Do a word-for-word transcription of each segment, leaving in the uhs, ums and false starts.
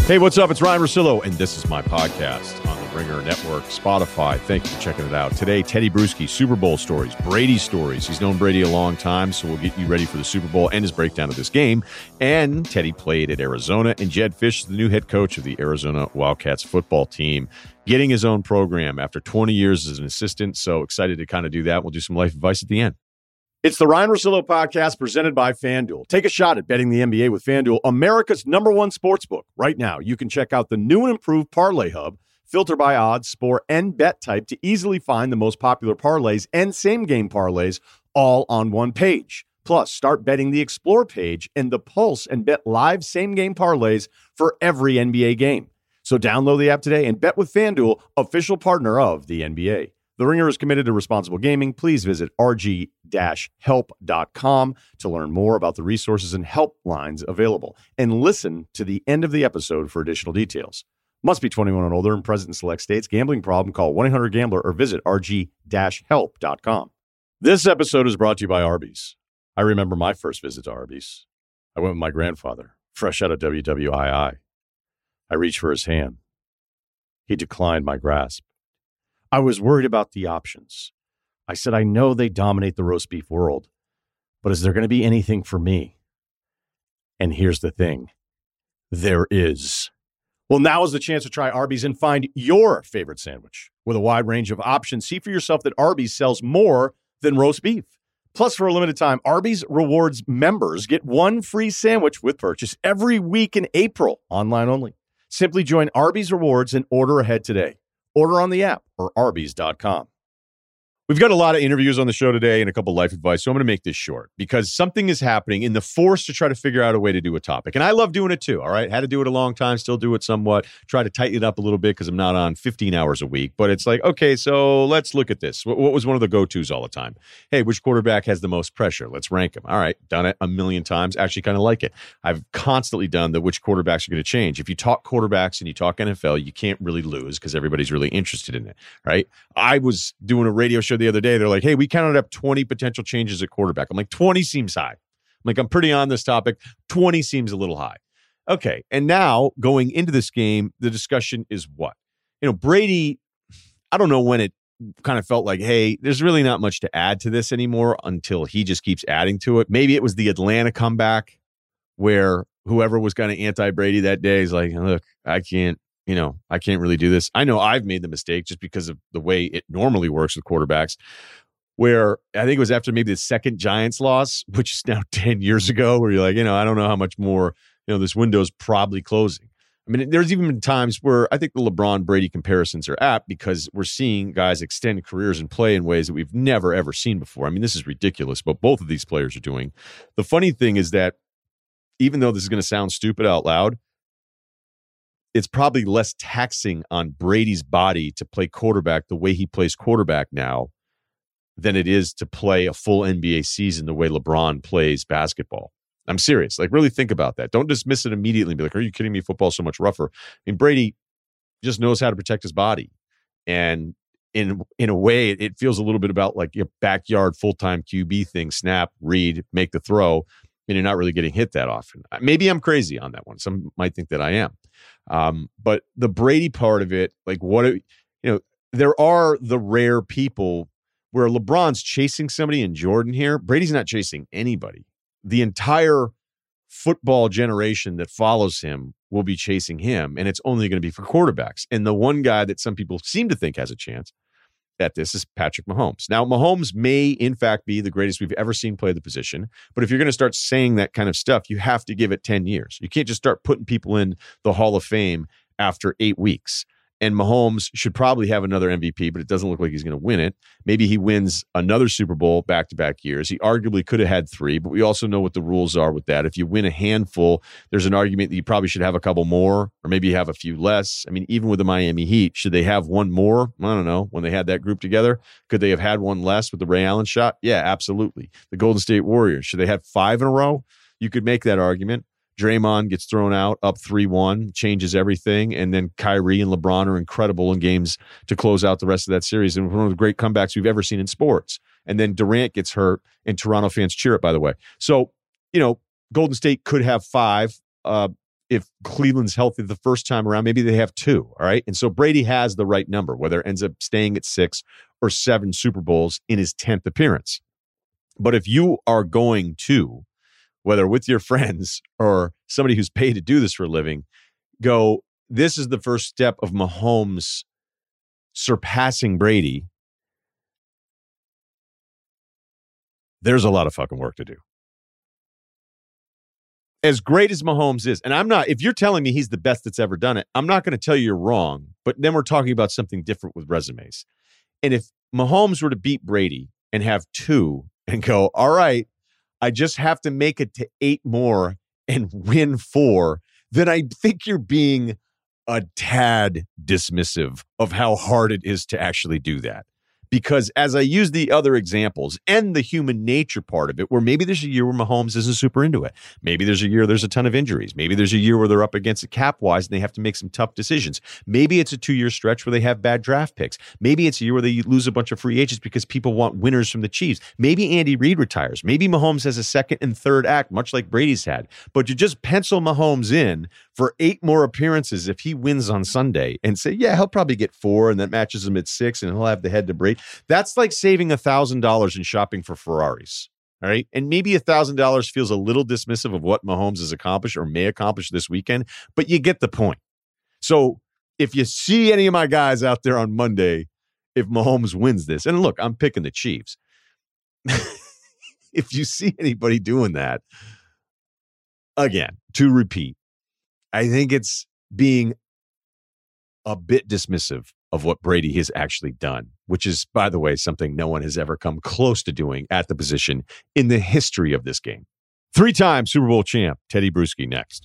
Hey, what's up? It's Ryan Russillo, and this is my podcast on the Ringer Network, Spotify. Thank you for checking it out. Today, Teddy Bruschi, Super Bowl stories, Brady stories. He's known Brady a long time, so we'll get you ready for the Super Bowl and his breakdown of this game. And Teddy played at Arizona, and Jedd Fisch is the new head coach of the Arizona Wildcats football team, getting his own program after twenty years as an assistant. So excited to kind of do that. We'll do some life advice at the end. It's the Ryan Russillo podcast presented by FanDuel. Take a shot at betting the N B A with FanDuel, America's number one sportsbook. Right now, you can check out the new and improved Parlay Hub, filter by odds, score, and bet type to easily find the most popular parlays and same-game parlays all on one page. Plus, start betting the Explore page and the Pulse and bet live same-game parlays for every N B A game. So download the app today and bet with FanDuel, official partner of the N B A. The Ringer is committed to responsible gaming. Please visit r g dash help dot com to learn more about the resources and helplines available. And listen to the end of the episode for additional details. Must be twenty-one and older and present in select states. Gambling problem? Call one eight hundred gambler or visit r g dash help dot com. This episode is brought to you by Arby's. I remember my first visit to Arby's. I went with my grandfather, fresh out of W W I I. I reached for his hand. He declined my grasp. I was worried about the options. I said, I know they dominate the roast beef world, but is there going to be anything for me? And here's the thing. There is. Well, now is the chance to try Arby's and find your favorite sandwich. With a wide range of options, see for yourself that Arby's sells more than roast beef. Plus, for a limited time, Arby's Rewards members get one free sandwich with purchase every week in April, online only. Simply join Arby's Rewards and order ahead today. Order on the app or arby's dot com. We've got a lot of interviews on the show today and a couple life advice, so I'm going to make this short because something is happening in the force to try to figure out a way to do a topic. And I love doing it too, all right? Had to do it a long time, still do it somewhat. Try to tighten it up a little bit because I'm not on fifteen hours a week. But it's like, okay, so let's look at this. What, what was one of the go-tos all the time? Hey, which quarterback has the most pressure? Let's rank them. All right, done it a million times. Actually kind of like it. I've constantly done the which quarterbacks are going to change. If you talk quarterbacks and you talk N F L, you can't really lose because everybody's really interested in it, right? I was doing a radio show the other day. They're like, hey, we counted up twenty potential changes at quarterback. I'm like, twenty seems high. I'm like, I'm pretty on this topic. twenty seems a little high. Okay. And now going into this game, the discussion is what? You know, Brady, I don't know when it kind of felt like, hey, there's really not much to add to this anymore until he just keeps adding to it. Maybe it was the Atlanta comeback where whoever was kind of anti-Brady that day is like, look, I can't, you know, I can't really do this. I know I've made the mistake just because of the way it normally works with quarterbacks, where I think it was after maybe the second Giants loss, which is now ten years ago, where you're like, you know, I don't know how much more, you know, this window's probably closing. I mean, there's even been times where I think the LeBron Brady comparisons are apt because we're seeing guys extend careers and play in ways that we've never, ever seen before. I mean, this is ridiculous, but both of these players are doing. The funny thing is that even though this is going to sound stupid out loud, it's probably less taxing on Brady's body to play quarterback the way he plays quarterback now than it is to play a full N B A season the way LeBron plays basketball. I'm serious. Like, really think about that. Don't dismiss it immediately and be like, are you kidding me? Football's so much rougher. I mean, Brady just knows how to protect his body. And in in a way, it feels a little bit about like your backyard full-time Q B thing. Snap, read, make the throw. And you're not really getting hit that often. Maybe I'm crazy on that one. Some might think that I am. Um, but the Brady part of it, like what, you know, there are the rare people where LeBron's chasing somebody in Jordan here. Brady's not chasing anybody. The entire football generation that follows him will be chasing him, and it's only going to be for quarterbacks. And the one guy that some people seem to think has a chance at this is Patrick Mahomes. Now, Mahomes may, in fact, be the greatest we've ever seen play the position. But if you're going to start saying that kind of stuff, you have to give it ten years. You can't just start putting people in the Hall of Fame after eight weeks. And Mahomes should probably have another M V P, but it doesn't look like he's going to win it. Maybe he wins another Super Bowl back-to-back years. He arguably could have had three, but we also know what the rules are with that. If you win a handful, there's an argument that you probably should have a couple more, or maybe you have a few less. I mean, even with the Miami Heat, should they have one more? I don't know. When they had that group together, could they have had one less with the Ray Allen shot? Yeah, absolutely. The Golden State Warriors, should they have five in a row? You could make that argument. Draymond gets thrown out, up three one, changes everything, and then Kyrie and LeBron are incredible in games to close out the rest of that series, and one of the great comebacks we've ever seen in sports. And then Durant gets hurt, and Toronto fans cheer it, by the way. So, you know, Golden State could have five. Uh, if Cleveland's healthy the first time around, maybe they have two. All right. And so Brady has the right number, whether it ends up staying at six or seven Super Bowls in his tenth appearance. But if you are going to, whether with your friends or somebody who's paid to do this for a living, go, this is the first step of Mahomes surpassing Brady, there's a lot of fucking work to do. As great as Mahomes is, and I'm not, if you're telling me he's the best that's ever done it, I'm not going to tell you you're wrong, but then we're talking about something different with resumes. And if Mahomes were to beat Brady and have two and go, all right, I just have to make it to eight more and win four, then I think you're being a tad dismissive of how hard it is to actually do that. Because as I use the other examples and the human nature part of it, where maybe there's a year where Mahomes isn't super into it. Maybe there's a year there's a ton of injuries. Maybe there's a year where they're up against it cap-wise and they have to make some tough decisions. Maybe it's a two-year stretch where they have bad draft picks. Maybe it's a year where they lose a bunch of free agents because people want winners from the Chiefs. Maybe Andy Reid retires. Maybe Mahomes has a second and third act, much like Brady's had. But you just pencil Mahomes in for eight more appearances if he wins on Sunday and say, yeah, he'll probably get four and that matches him at six and he'll have the head to Brady. That's like saving one thousand dollars in shopping for Ferraris, all right? And maybe one thousand dollars feels a little dismissive of what Mahomes has accomplished or may accomplish this weekend, but you get the point. So if you see any of my guys out there on Monday, if Mahomes wins this, and look, I'm picking the Chiefs. If you see anybody doing that, again, to repeat, I think it's being a bit dismissive of what Brady has actually done, which is, by the way, something no one has ever come close to doing at the position in the history of this game. Three-time Super Bowl champ, Tedy Bruschi, next.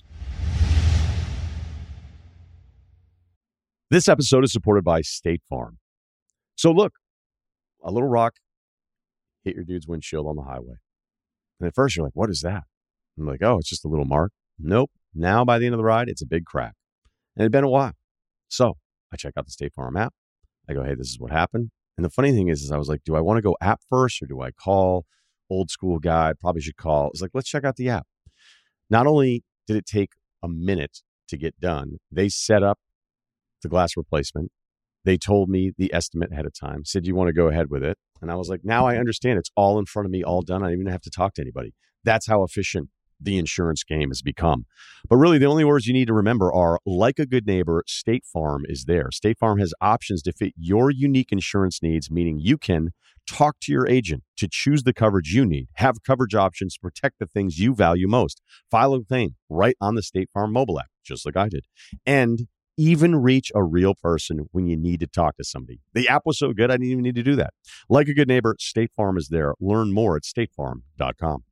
This episode is supported by State Farm. So look, a little rock hit your dude's windshield on the highway. And at first you're like, what is that? I'm like, oh, it's just a little mark. Nope. Now by the end of the ride, it's a big crack. And it had been a while. So I check out the State Farm app. I go, hey, this is what happened. And the funny thing is, is I was like, do I want to go app first or do I call old school guy? Probably should call. It's like, let's check out the app. Not only did it take a minute to get done, they set up the glass replacement. They told me the estimate ahead of time, said, do you want to go ahead with it? And I was like, now I understand. It's all in front of me, all done. I don't even have to talk to anybody. That's how efficient the insurance game has become. But really, the only words you need to remember are, like a good neighbor, State Farm is there. State Farm has options to fit your unique insurance needs, meaning you can talk to your agent to choose the coverage you need, have coverage options to protect the things you value most, file a claim right on the State Farm mobile app, just like I did, and even reach a real person when you need to talk to somebody. The app was so good, I didn't even need to do that. Like a good neighbor, State Farm is there. Learn more at state farm dot com.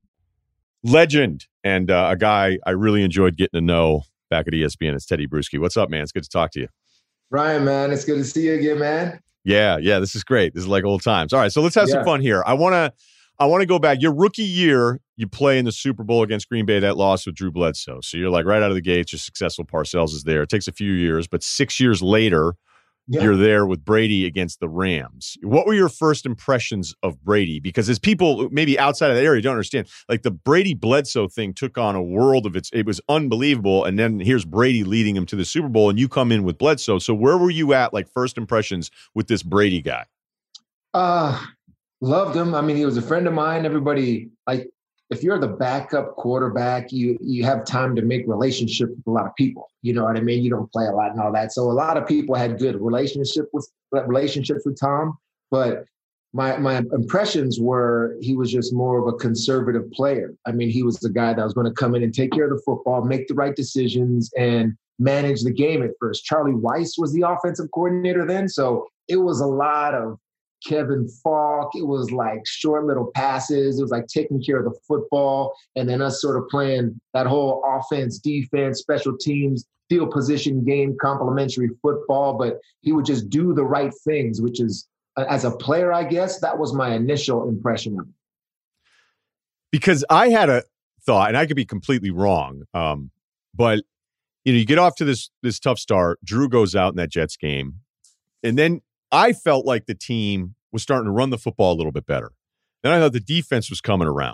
Legend and uh, a guy I really enjoyed getting to know back at E S P N. It's Tedy Bruschi. What's up, man? It's good to talk to you. Ryan, man, it's good to see you again, man. Yeah, yeah, this is great. This is like old times. All right, so let's have yeah. some fun here. I want to I want to go back. Your rookie year, you play in the Super Bowl against Green Bay, that loss with Drew Bledsoe. So you're like right out of the gates, you're successful. Parcells is there. It takes a few years, but six years later, yeah. you're there with Brady against the Rams. What were your first impressions of Brady? Because as people maybe outside of that area don't understand, like the Brady Bledsoe thing took on a world of its, it was unbelievable. And then here's Brady leading him to the Super Bowl and you come in with Bledsoe. So where were you at, like first impressions with this Brady guy? Uh, loved him. I mean, he was a friend of mine. Everybody, like, if you're the backup quarterback, you you have time to make relationships with a lot of people. You know what I mean? You don't play a lot and all that. So a lot of people had good relationship with relationships with Tom. But my my impressions were he was just more of a conservative player. I mean, he was the guy that was going to come in and take care of the football, make the right decisions, and manage the game at first. Charlie Weiss was the offensive coordinator then. So it was a lot of Kevin Falk. It was like short little passes. It was like taking care of the football and then us sort of playing that whole offense, defense, special teams, field position game, complementary football. But he would just do the right things, which is, as a player, I guess, that was my initial impression of him. Because I had a thought, and I could be completely wrong, um, but you know, you get off to this this tough start. Drew goes out in that Jets game, and then I felt like the team was starting to run the football a little bit better. Then I thought the defense was coming around.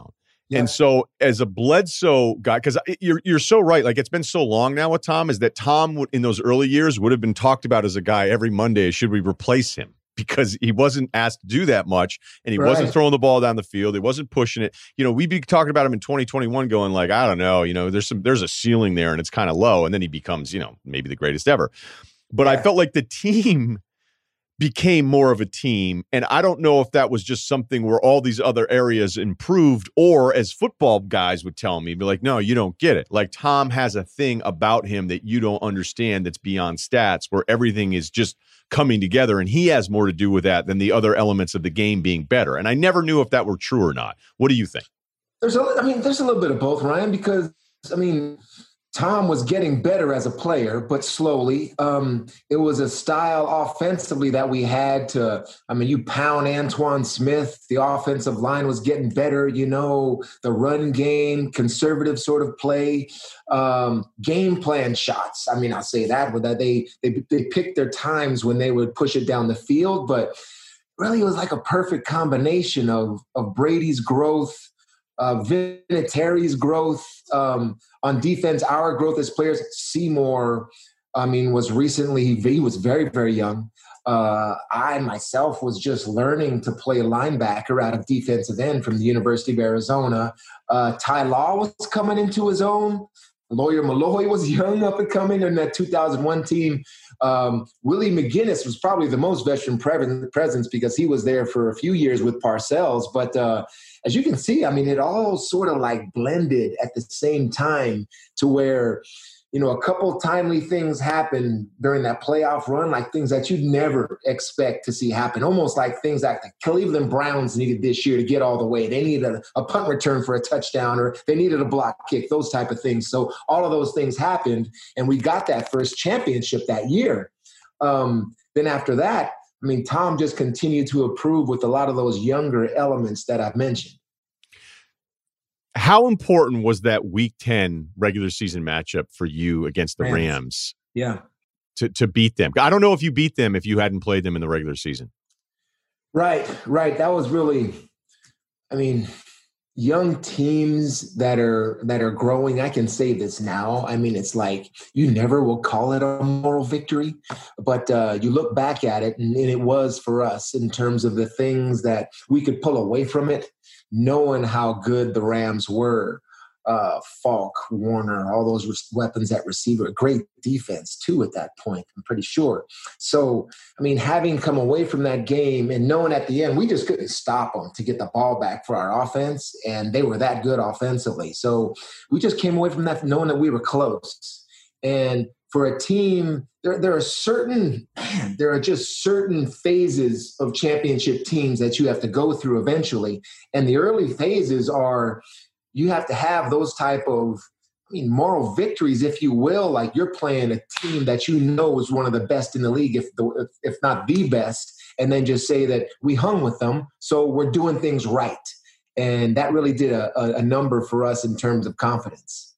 Yeah. And so as a Bledsoe guy, because you're you're so right, like it's been so long now with Tom, is that Tom would, in those early years would have been talked about as a guy every Monday, should we replace him? Because he wasn't asked to do that much, and he Right. wasn't throwing the ball down the field. He wasn't pushing it. You know, we'd be talking about him in twenty twenty-one going like, I don't know, you know, there's some there's a ceiling there and it's kind of low. And then he becomes, you know, maybe the greatest ever. But Yeah. I felt like the team became more of a team. And I don't know if that was just something where all these other areas improved, or as football guys would tell me, be like, no, you don't get it. Like Tom has a thing about him that you don't understand that's beyond stats, where everything is just coming together, and he has more to do with that than the other elements of the game being better. And I never knew if that were true or not. What do you think? There's a, I mean, there's a little bit of both, Ryan, because, I mean, Tom was getting better as a player, but slowly. Um, it was a style offensively that we had to, I mean, you pound Antoine Smith, the offensive line was getting better, you know, the run game, conservative sort of play, um, game plan shots. I mean, I'll say that, but that they, they, they picked their times when they would push it down the field, but really it was like a perfect combination of, of Brady's growth, Uh, Vinatieri's growth, um, on defense, our growth as players. Seymour, I mean, was recently, he was very, very young. Uh, I myself was just learning to play linebacker out of defensive end from the University of Arizona. Uh, Ty Law was coming into his own. Lawyer Malloy was young, up and coming in that two thousand one team. Um, Willie McGinnis was probably the most veteran pre- presence because he was there for a few years with Parcells. But uh, as you can see, I mean, it all sort of like blended at the same time to where, you know, a couple timely things happened during that playoff run, like things that you'd never expect to see happen, almost like things that the Cleveland Browns needed this year to get all the way. They needed a, a punt return for a touchdown, or they needed a block kick, those type of things. So all of those things happened, and we got that first championship that year. Um, then after that, I mean, Tom just continued to improve with a lot of those younger elements that I've mentioned. How important was that week ten regular season matchup for you against the Rams, Rams yeah. to, to beat them? I don't know if you beat them if you hadn't played them in the regular season. Right, right. That was really, I mean, young teams that are that are growing. I can say this now. I mean, it's like you never will call it a moral victory, but uh, you look back at it, and, and it was for us in terms of the things that we could pull away from it, knowing how good the Rams were. Uh, Falk, Warner, all those re- weapons at receiver, great defense too at that point, I'm pretty sure. So, I mean, having come away from that game and knowing at the end, we just couldn't stop them to get the ball back for our offense, and they were that good offensively. So we just came away from that knowing that we were close. And for a team, there, there are certain, man, there are just certain phases of championship teams that you have to go through eventually. And the early phases are, you have to have those type of, I mean, moral victories, if you will, like you're playing a team that you know is one of the best in the league, if the, if, if not the best, and then just say that we hung with them, so we're doing things right. And that really did a, a, a number for us in terms of confidence.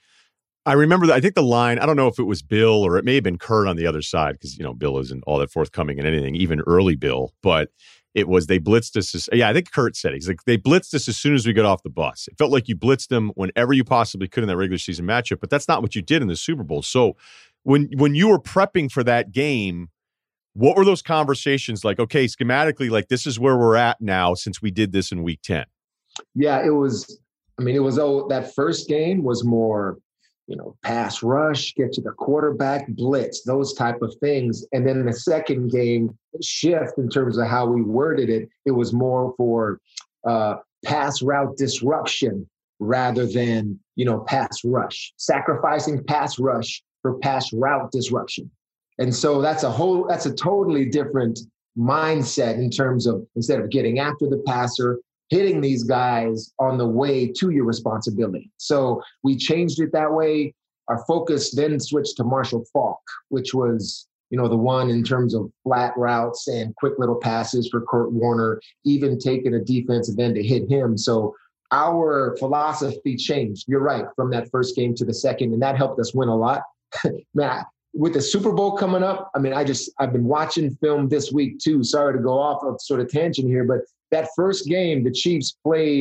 I remember that. I think the line, I don't know if it was Bill or it may have been Kurt on the other side, because, you know, Bill isn't all that forthcoming in anything, even early Bill, but it was, they blitzed us. As, yeah, I think Kurt said it. He's like, they blitzed us as soon as we got off the bus. It felt like you blitzed them whenever you possibly could in that regular season matchup, but that's not what you did in the Super Bowl. So when when you were prepping for that game, what were those conversations like? Okay, schematically, like this is where we're at now since we did this in week ten. Yeah, it was, I mean, it was, oh, that first game was more, you know, pass rush, get to the quarterback, blitz, those type of things. And then the second game shift in terms of how we worded it, it was more for uh, pass route disruption rather than, you know, pass rush, sacrificing pass rush for pass route disruption. And so that's a whole, that's a totally different mindset in terms of, instead of getting after the passer, hitting these guys on the way to your responsibility. So we changed it that way. Our focus then switched to Marshall Faulk, which was, you know, the one in terms of flat routes and quick little passes for Kurt Warner, even taking a defensive end to hit him. So our philosophy changed. You're right, from that first game to the second, and that helped us win a lot. Man, with the Super Bowl coming up, I mean, I just, I've been watching film this week too. Sorry to go off of sort of tangent here, but that first game, the Chiefs played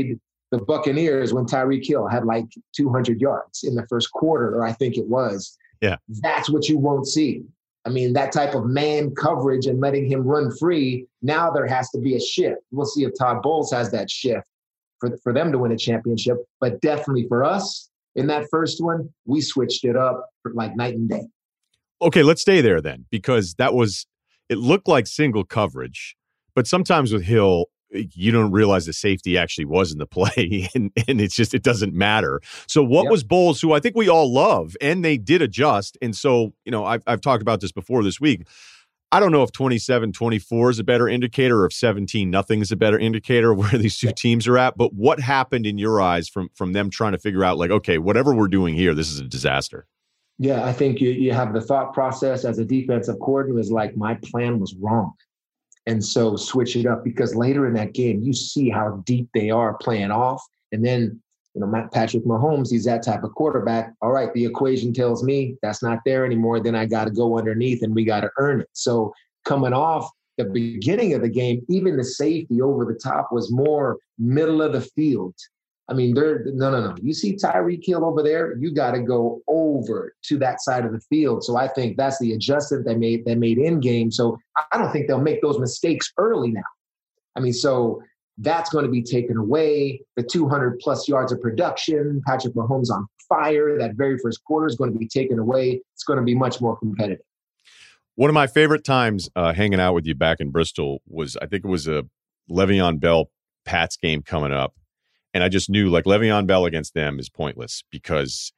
the Buccaneers when Tyreek Hill had like two hundred yards in the first quarter, or I think it was. Yeah. That's what you won't see. I mean, that type of man coverage and letting him run free, now there has to be a shift. We'll see if Todd Bowles has that shift for, for them to win a championship. But definitely for us, in that first one, we switched it up for like night and day. Okay, let's stay there then, because that was, it looked like single coverage, but sometimes with Hill, you don't realize the safety actually was in the play, and, and it's just, it doesn't matter. So what Yep. was Bowles, who I think we all love, and they did adjust. And so, you know, I've, I've talked about this before this week. I don't know if twenty-seven twenty-four is a better indicator or if seventeen nothing is a better indicator of where these two teams are at. But what happened in your eyes from, from them trying to figure out, like, okay, whatever we're doing here, this is a disaster? Yeah, I think you, you have the thought process as a defensive coordinator is like, my plan was wrong. And so switch it up, because later in that game, you see how deep they are playing off. And then, you know, Matt Patrick Mahomes, he's that type of quarterback. All right, the equation tells me that's not there anymore. Then I got to go underneath and we got to earn it. So coming off the beginning of the game, even the safety over the top was more middle of the field. I mean, they're no, no, no. You see Tyreek Hill over there, you got to go over to that side of the field. So I think that's the adjustment they made, they made in game. So I don't think they'll make those mistakes early now. I mean, so that's going to be taken away. The two hundred plus yards of production, Patrick Mahomes on fire, that very first quarter is going to be taken away. It's going to be much more competitive. One of my favorite times uh, hanging out with you back in Bristol was, I think it was a Le'Veon Bell Pats game coming up. And I just knew, like, Le'Veon Bell against them is pointless because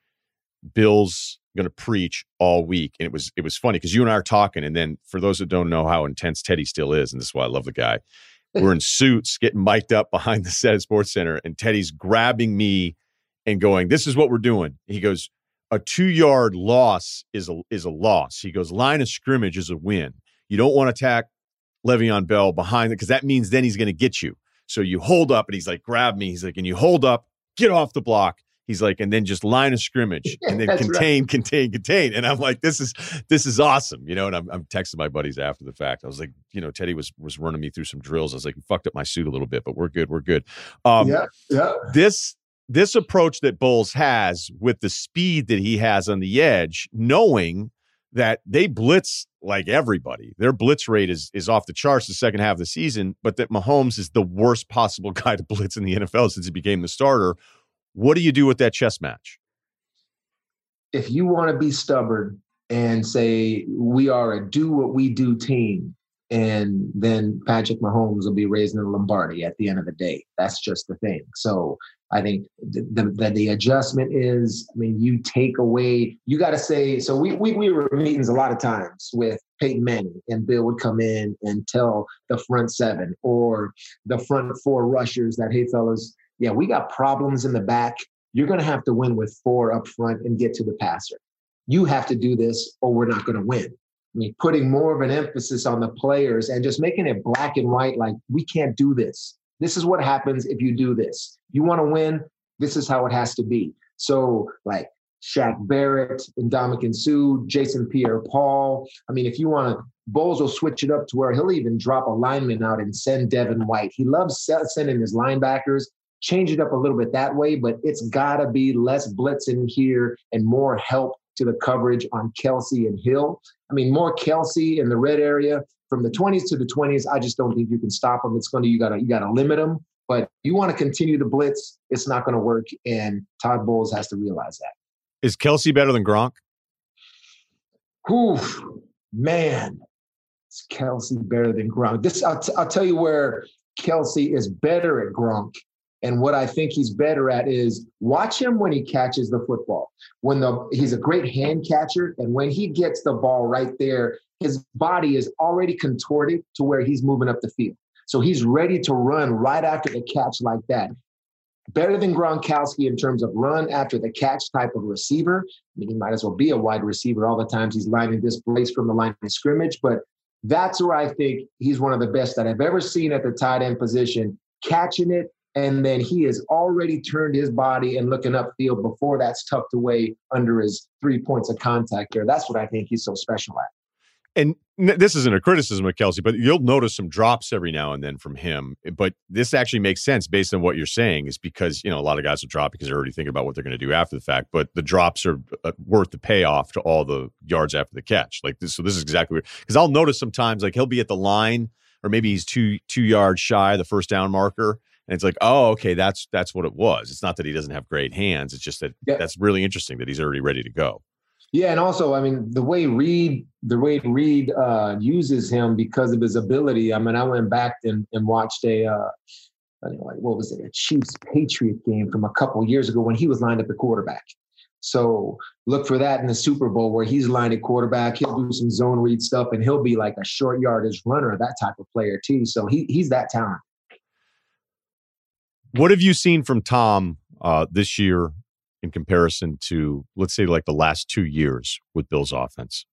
Bill's going to preach all week. And it was it was funny because you and I are talking. And then for those that don't know how intense Teddy still is, and this is why I love the guy, we're in suits getting mic'd up behind the set at Sports Center. And Teddy's grabbing me and going, this is what we're doing. He goes, a two-yard loss is a, is a loss. He goes, line of scrimmage is a win. You don't want to attack Le'Veon Bell behind it because that means then he's going to get you. So you hold up, and he's like, grab me. He's like, and you hold up, get off the block. He's like, and then just line of scrimmage, and then contain, right. contain, contain. And I'm like, this is this is awesome, you know. And I'm, I'm texting my buddies after the fact. I was like, you know, Teddy was was running me through some drills. I was like, fucked up my suit a little bit, but we're good, we're good. Um, yeah, yeah. This this approach that Bowles has with the speed that he has on the edge, knowing that they blitz like everybody. Their blitz rate is is off the charts the second half of the season, but that Mahomes is the worst possible guy to blitz in the N F L since he became the starter. What do you do with that chess match? If you want to be stubborn and say we are a do what we do team, and then Patrick Mahomes will be raising the Lombardi at the end of the day. That's just the thing. So I think the, the, the adjustment is, I mean, you take away, you got to say, so we, we, we were in meetings a lot of times with Peyton Manning, and Bill would come in and tell the front seven or the front four rushers that, hey, fellas, yeah, we got problems in the back. You're going to have to win with four up front and get to the passer. You have to do this or we're not going to win. I mean, putting more of an emphasis on the players and just making it black and white, like, we can't do this. This is what happens if you do this. You want to win, this is how it has to be. So, like, Shaq Barrett, Ndamukong Suh, Jason Pierre-Paul. I mean, if you want to, Bowles will switch it up to where he'll even drop a lineman out and send Devin White. He loves sending his linebackers. Change it up a little bit that way, but it's got to be less blitzing here and more help to the coverage on Kelce and Hill. I mean, more Kelce in the red area from the twenties to the twenties. I just don't think you can stop them. It's going to, you got to, you got to limit them, but you want to continue to blitz. It's not going to work. And Todd Bowles has to realize that. Is Kelce better than Gronk? Oof, man, is Kelce better than Gronk? This, I'll, t- I'll tell you where Kelce is better at Gronk. And what I think he's better at is watch him when he catches the football. When the he's a great hand catcher, and when he gets the ball right there, his body is already contorted to where he's moving up the field. So he's ready to run right after the catch like that. Better than Gronkowski in terms of run after the catch type of receiver. I mean, he might as well be a wide receiver all the times he's lining displays from the line of scrimmage. But that's where I think he's one of the best that I've ever seen at the tight end position, catching it. And then he has already turned his body and looking upfield before that's tucked away under his three points of contact there. That's what I think he's so special at. And This isn't a criticism of Kelce, but you'll notice some drops every now and then from him. But this actually makes sense based on what you're saying, is because, you know, a lot of guys will drop because they're already thinking about what they're going to do after the fact. But the drops are uh, worth the payoff to all the yards after the catch. Like this, so this is exactly because I'll notice sometimes like he'll be at the line, or maybe he's two two yards shy of the first down marker, and it's like, oh, okay, that's that's what it was. It's not that he doesn't have great hands. It's just that yeah. That's really interesting that he's already ready to go. Yeah, and also, I mean, the way Reed, the way Reed uh, uses him because of his ability. I mean, I went back and, and watched a, uh, I don't know, like, what was it, a Chiefs Patriot game from a couple years ago when he was lined up at quarterback. So look for that in the Super Bowl where he's lined at quarterback. He'll do some zone read stuff, and he'll be like a short yardage runner, that type of player too. So he he's that talent. What have you seen from Tom uh, this year in comparison to, let's say, like the last two years with Bill's offense?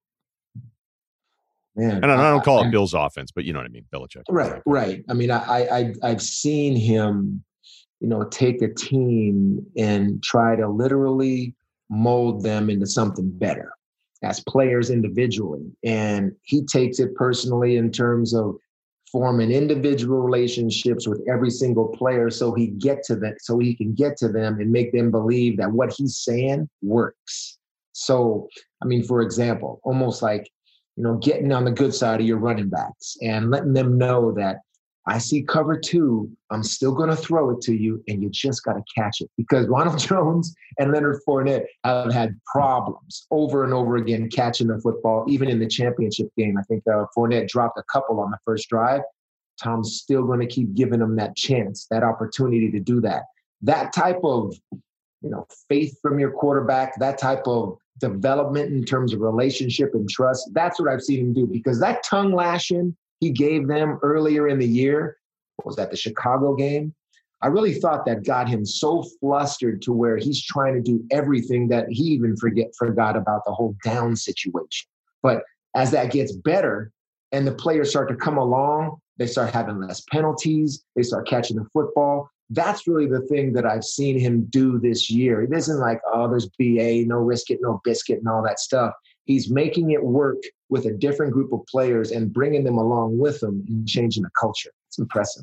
Man, and I, I don't call I, it Bill's offense, but you know what I mean, Belichick. Right, right. I mean, I, I, I've seen him, you know, take a team and try to literally mold them into something better as players individually. And he takes it personally in terms of forming individual relationships with every single player so he get to that, so he can get to them and make them believe that what he's saying works. So, I mean, for example, almost like, you know, getting on the good side of your running backs and letting them know that I see cover two, I'm still going to throw it to you, and you just got to catch it. Because Ronald Jones and Leonard Fournette have had problems over and over again catching the football, even in the championship game. I think uh, Fournette dropped a couple on the first drive. Tom's still going to keep giving them that chance, that opportunity to do that. That type of, you know, faith from your quarterback, that type of development in terms of relationship and trust, that's what I've seen him do. Because that tongue lashing he gave them earlier in the year, what was that, the Chicago game? I really thought that got him so flustered to where he's trying to do everything that he even forget forgot about the whole down situation. But as that gets better and the players start to come along, they start having less penalties, they start catching the football. That's really the thing that I've seen him do this year. It isn't like, oh, there's B A, no risk it, no biscuit, and all that stuff. He's making it work with a different group of players and bringing them along with him and changing the culture. It's impressive.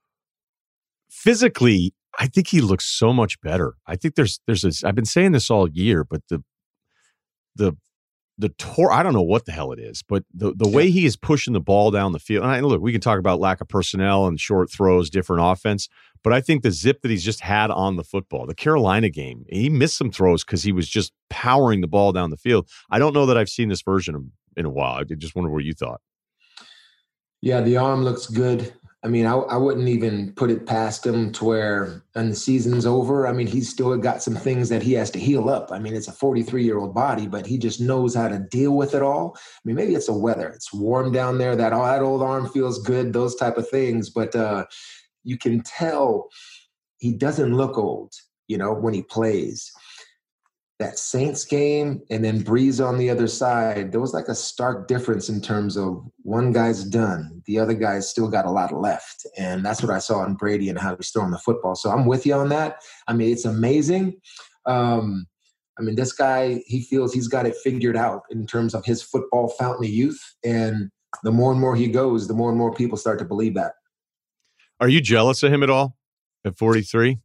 Physically, I think he looks so much better. I think there's there's this, I've been saying this all year, but the the the tor I don't know what the hell it is, but the the way he is pushing the ball down the field. And I, look, we can talk about lack of personnel and short throws, different offense, but I think the zip that he's just had on the football, the Carolina game, he missed some throws because he was just powering the ball down the field. I don't know that I've seen this version of him in a while. I just wonder what you thought. Yeah, the arm looks good. I mean, I, I wouldn't even put it past him to where, and the season's over, I mean, he's still got some things that he has to heal up. I mean, it's a forty-three-year-old body, but he just knows how to deal with it all. I mean, maybe it's the weather. It's warm down there. That, oh, that old arm feels good, those type of things. But uh, you can tell he doesn't look old, you know, when he plays. That Saints game and then Breeze on the other side, there was like a stark difference in terms of one guy's done. The other guy's still got a lot left. And that's what I saw in Brady and how he's throwing the football. So I'm with you on that. I mean, it's amazing. Um, I mean, this guy, he feels he's got it figured out in terms of his football fountain of youth. And the more and more he goes, the more and more people start to believe that. Are you jealous of him at all at forty-three?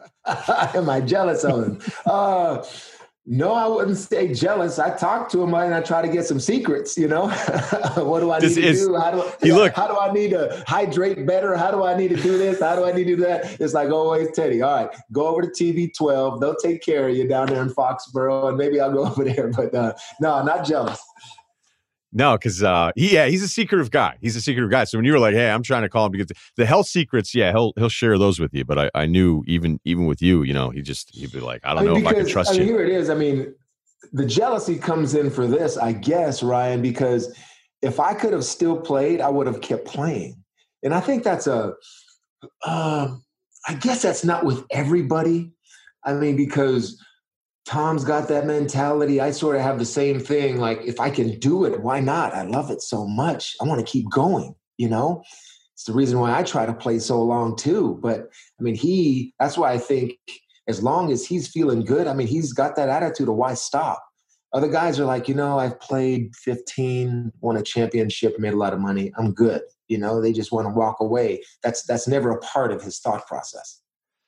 Am I jealous of him? Uh, No, I wouldn't say jealous. I talk to him and I try to get some secrets, you know. What do I need this to is, do? How do, hey, look, how do I need to hydrate better? How do I need to do this? How do I need to do that? It's like always, Teddy, all right, go over to T V twelve. They'll take care of you down there in Foxborough, and maybe I'll go over there. But uh, no, not jealous. No, because uh, he, yeah, he's a secretive guy. He's a secretive guy. So when you were like, "Hey, I'm trying to call him," because the health secrets, yeah, he'll he'll share those with you. But I, I knew even even with you, you know, he just he'd be like, "I don't I mean, know because, if I can trust I mean, you." Here it is. I mean, the jealousy comes in for this, I guess, Ryan, because if I could have still played, I would have kept playing, and I think that's a. Uh, I guess that's not with everybody. I mean, because Tom's got that mentality. I sort of have the same thing. Like, if I can do it, why not? I love it so much. I want to keep going, you know? It's the reason why I try to play so long too. But I mean, he, that's why I think as long as he's feeling good, I mean, he's got that attitude of why stop? Other guys are like, you know, I've played fifteen, won a championship, made a lot of money. I'm good. You know, they just want to walk away. That's that's never a part of his thought process.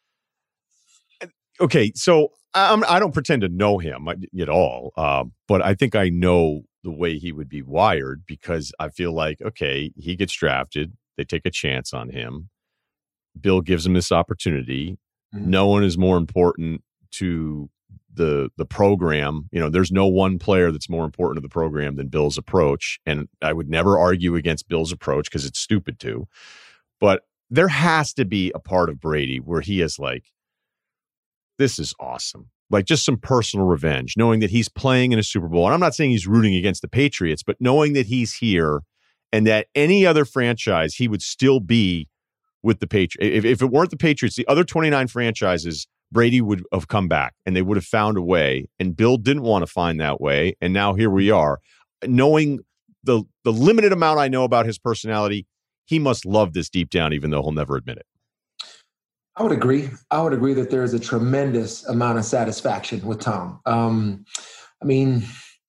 Okay, so I'm, I don't pretend to know him at all, uh, but I think I know the way he would be wired, because I feel like, okay, he gets drafted, they take a chance on him. Bill gives him this opportunity. Mm-hmm. No one is more important to the the program. You know, there's no one player that's more important to the program than Bill's approach. And I would never argue against Bill's approach because it's stupid to. But there has to be a part of Brady where he is like, this is awesome. Like just some personal revenge, knowing that he's playing in a Super Bowl. And I'm not saying he's rooting against the Patriots, but knowing that he's here and that any other franchise, he would still be with the Patriots. If, if it weren't the Patriots, the other twenty-nine franchises, Brady would have come back and they would have found a way. And Bill didn't want to find that way. And now here we are. Knowing the the limited amount I know about his personality, he must love this deep down, even though he'll never admit it. I would agree. I would agree that there is a tremendous amount of satisfaction with Tom. Um, I mean,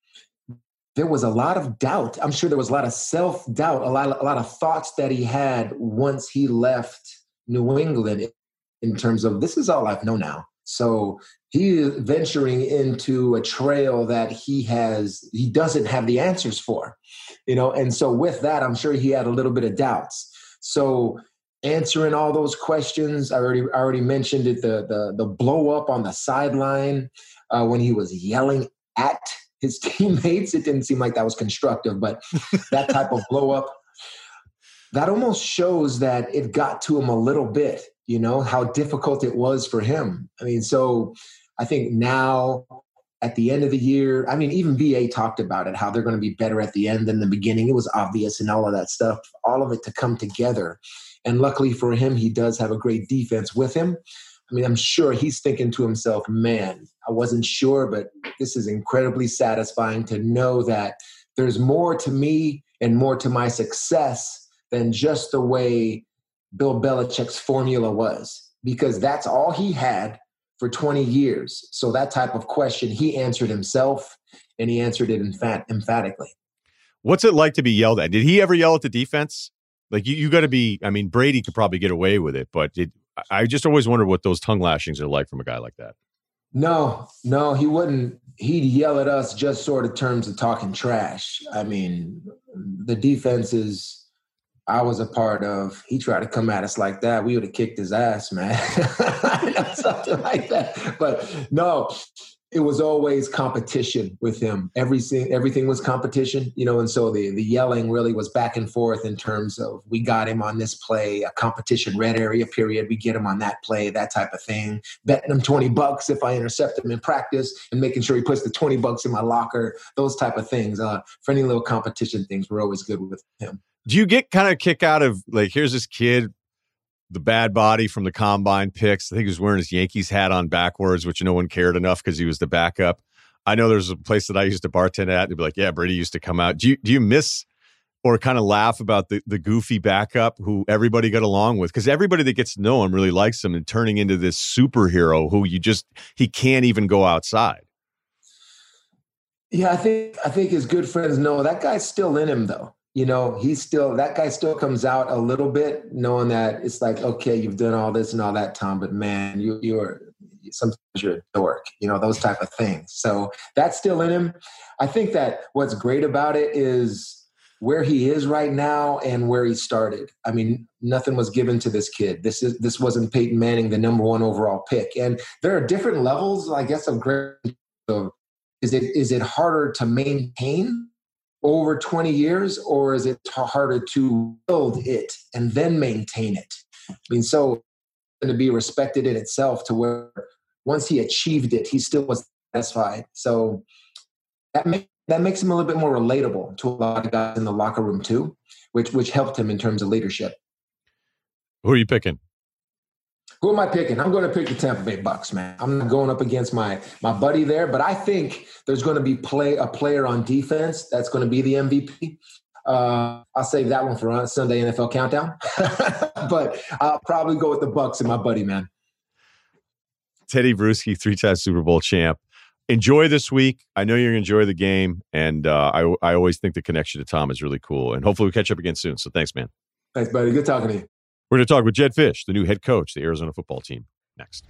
there was a lot of doubt. I'm sure there was a lot of self-doubt, a lot, a lot of thoughts that he had once he left New England in terms of, this is all I know now. So he is venturing into a trail that he has, he doesn't have the answers for, you know? And so with that, I'm sure he had a little bit of doubts. So answering all those questions, I already, I already mentioned it, the, the, the blow up on the sideline uh, when he was yelling at his teammates. It didn't seem like that was constructive, but that type of blow up, that almost shows that it got to him a little bit, you know, how difficult it was for him. I mean, so I think now at the end of the year, I mean, even B A talked about it, how they're going to be better at the end than the beginning. It was obvious and all of that stuff, all of it to come together. And luckily for him, he does have a great defense with him. I mean, I'm sure he's thinking to himself, man, I wasn't sure, but this is incredibly satisfying to know that there's more to me and more to my success than just the way Bill Belichick's formula was, because that's all he had for twenty years. So that type of question, he answered himself, and he answered it emphat- emphatically. What's it like to be yelled at? Did he ever yell at the defense? Like you, you got to be, I mean, Brady could probably get away with it, but it, I just always wonder what those tongue lashings are like from a guy like that. No, no, he wouldn't. He'd yell at us just sort of terms of talking trash. I mean, the defenses I was a part of, he tried to come at us like that, we would have kicked his ass, man. Something like that. But no, it was always competition with him. Everything, everything was competition, you know, and so the, the yelling really was back and forth in terms of, we got him on this play, a competition red area period, we get him on that play, that type of thing, betting him twenty bucks if I intercept him in practice and making sure he puts the twenty bucks in my locker, those type of things. Uh, friendly little competition things were always good with him. Do you get kind of kick out of, like, here's this kid, the bad body from the combine picks. I think he was wearing his Yankees hat on backwards, which no one cared enough because he was the backup. I know there's a place that I used to bartend at. And be like, yeah, Brady used to come out. Do you, do you miss or kind of laugh about the, the goofy backup who everybody got along with? Because everybody that gets to know him really likes him, and turning into this superhero who you just, he can't even go outside. Yeah, I think, I think his good friends know that guy's still in him, though. You know, he's still, that guy still comes out a little bit, knowing that it's like, okay, you've done all this and all that, Tom, but man, you, you're, sometimes you're a dork, you know, those type of things. So that's still in him. I think that what's great about it is where he is right now and where he started. I mean, nothing was given to this kid. This is, this wasn't Peyton Manning, the number one overall pick. And there are different levels, I guess, of great. So is it, is it harder to maintain over twenty years, or is it harder to build it and then maintain it? I mean, so to be respected in itself, to where once he achieved it, he still was satisfied. So that makes, that makes him a little bit more relatable to a lot of guys in the locker room too, which which helped him in terms of leadership. Who are you picking? Who am I picking? I'm going to pick the Tampa Bay Bucks, man. I'm not going up against my my buddy there, but I think there's going to be play a player on defense that's going to be the M V P. Uh, I'll save that one for Sunday N F L Countdown, but I'll probably go with the Bucks and my buddy, man. Teddy Bruschi, three-time Super Bowl champ. Enjoy this week. I know you're going to enjoy the game. And uh, I, I always think the connection to Tom is really cool. And hopefully we'll catch up again soon. So thanks, man. Thanks, buddy. Good talking to you. We're going to talk with Jedd Fisch, the new head coach of the Arizona football team, next.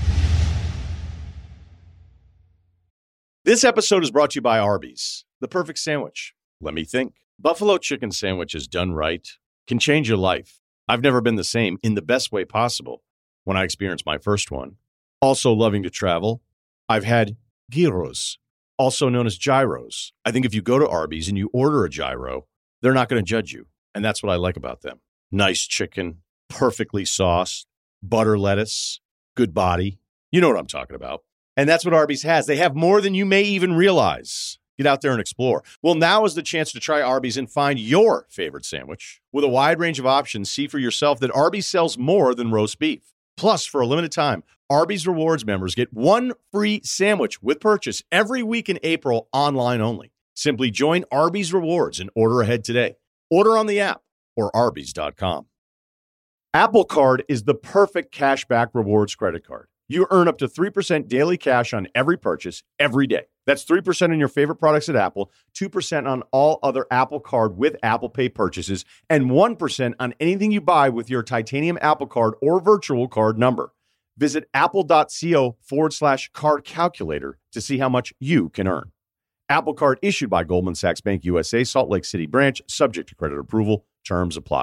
This episode is brought to you by Arby's, the perfect sandwich. Let me think. Buffalo chicken sandwiches done right can change your life. I've never been the same in the best way possible when I experienced my first one. Also loving to travel, I've had gyros, also known as gyros. I think if you go to Arby's and you order a gyro, they're not going to judge you. And that's what I like about them. Nice chicken, perfectly sauced, butter lettuce, good body. You know what I'm talking about. And that's what Arby's has. They have more than you may even realize. Get out there and explore. Well, now is the chance to try Arby's and find your favorite sandwich. With a wide range of options, see for yourself that Arby's sells more than roast beef. Plus, for a limited time, Arby's Rewards members get one free sandwich with purchase every week in April, online only. Simply join Arby's Rewards and order ahead today. Order on the app or arby's dot com. Apple Card is the perfect cashback rewards credit card. You earn up to three percent daily cash on every purchase every day. That's three percent on your favorite products at Apple, two percent on all other Apple Card with Apple Pay purchases, and one percent on anything you buy with your titanium Apple Card or virtual card number. Visit apple.co forward slash card calculator to see how much you can earn. Apple Card issued by Goldman Sachs Bank U S A, Salt Lake City branch, subject to credit approval. Terms apply.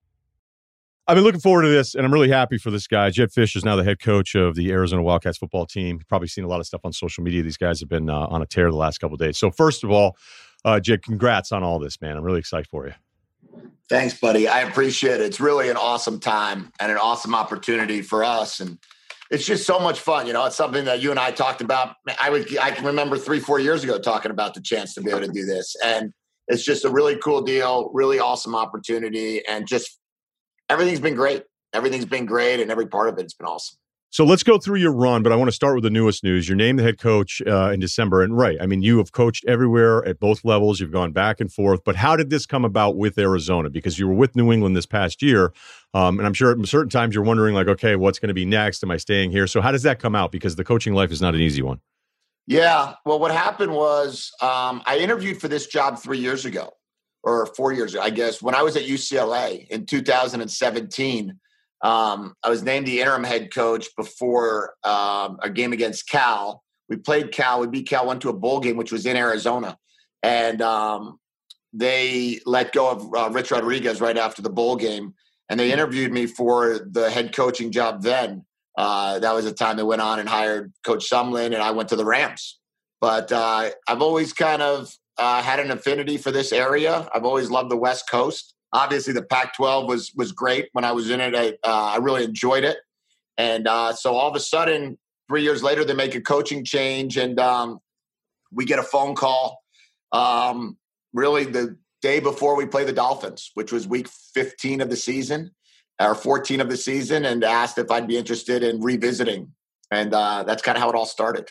I've been looking forward to this, and I'm really happy for this guy. Jedd Fisch is now the head coach of the Arizona Wildcats football team. You've probably seen a lot of stuff on social media. These guys have been uh, on a tear the last couple of days. So first of all, uh, Jedd, congrats on all this, man. I'm really excited for you. Thanks, buddy. I appreciate it. It's really an awesome time and an awesome opportunity for us. And it's just so much fun. You know, it's something that you and I talked about. I would, I can remember three, four years ago talking about the chance to be able to do this. And it's just a really cool deal, really awesome opportunity. And just everything's been great. Everything's been great. And every part of it's been awesome. So let's go through your run, but I want to start with the newest news. You're named the head coach uh, in December. And right, I mean, you have coached everywhere at both levels. You've gone back and forth. But how did this come about with Arizona? Because you were with New England this past year. Um, and I'm sure at certain times you're wondering, like, okay, what's going to be next? Am I staying here? So how does that come out? Because the coaching life is not an easy one. Yeah. Well, what happened was um, I interviewed for this job three years ago or four years ago, I guess, when I was at U C L A in two thousand seventeen. Um, I was named the interim head coach before um, a game against Cal. We played Cal. We beat Cal, went to a bowl game, which was in Arizona. And um, they let go of uh, Rich Rodriguez right after the bowl game. And they interviewed me for the head coaching job then. Uh, that was the time they went on and hired Coach Sumlin, and I went to the Rams. But uh, I've always kind of uh, had an affinity for this area. I've always loved the West Coast. Obviously, the Pac twelve was was great when I was in it. I, uh, I really enjoyed it. And uh, so all of a sudden, three years later, they make a coaching change, and um, we get a phone call um, really the day before we play the Dolphins, which was week fifteen of the season, or fourteen of the season, and asked if I'd be interested in revisiting. And uh, that's kind of how it all started.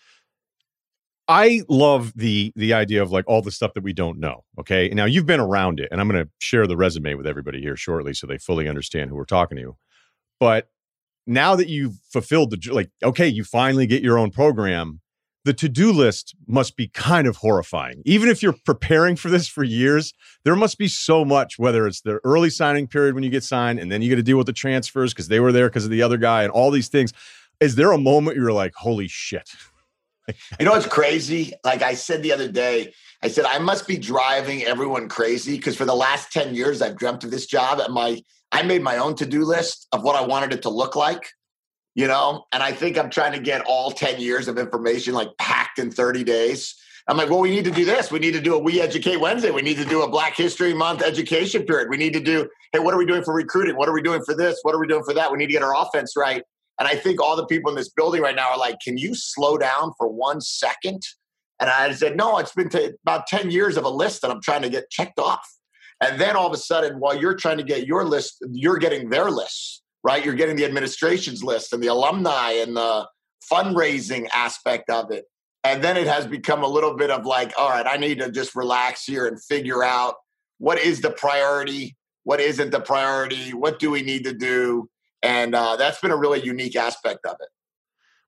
I love the the idea of like all the stuff that we don't know. Okay. Now you've been around it, and I'm going to share the resume with everybody here shortly so they fully understand who we're talking to. But now that you've fulfilled the, like, okay, you finally get your own program, the to-do list must be kind of horrifying. Even if you're preparing for this for years, there must be so much, whether it's the early signing period when you get signed, and then you got to deal with the transfers because they were there because of the other guy and all these things. Is there a moment you're like, holy shit? You know what's crazy? Like I said the other day, I said, I must be driving everyone crazy because for the last ten years, I've dreamt of this job. And my, I made my own to-do list of what I wanted it to look like, you know? And I think I'm trying to get all ten years of information like packed in thirty days. I'm like, well, we need to do this. We need to do a We Educate Wednesday. We need to do a Black History Month education period. We need to do, hey, what are we doing for recruiting? What are we doing for this? What are we doing for that? We need to get our offense right. And I think all the people in this building right now are like, can you slow down for one second? And I said, no, it's been t- about ten years of a list that I'm trying to get checked off. And then all of a sudden, while you're trying to get your list, you're getting their lists, right? You're getting the administration's list and the alumni and the fundraising aspect of it. And then it has become a little bit of like, all right, I need to just relax here and figure out what is the priority, what isn't the priority, what do we need to do? And uh, that's been a really unique aspect of it.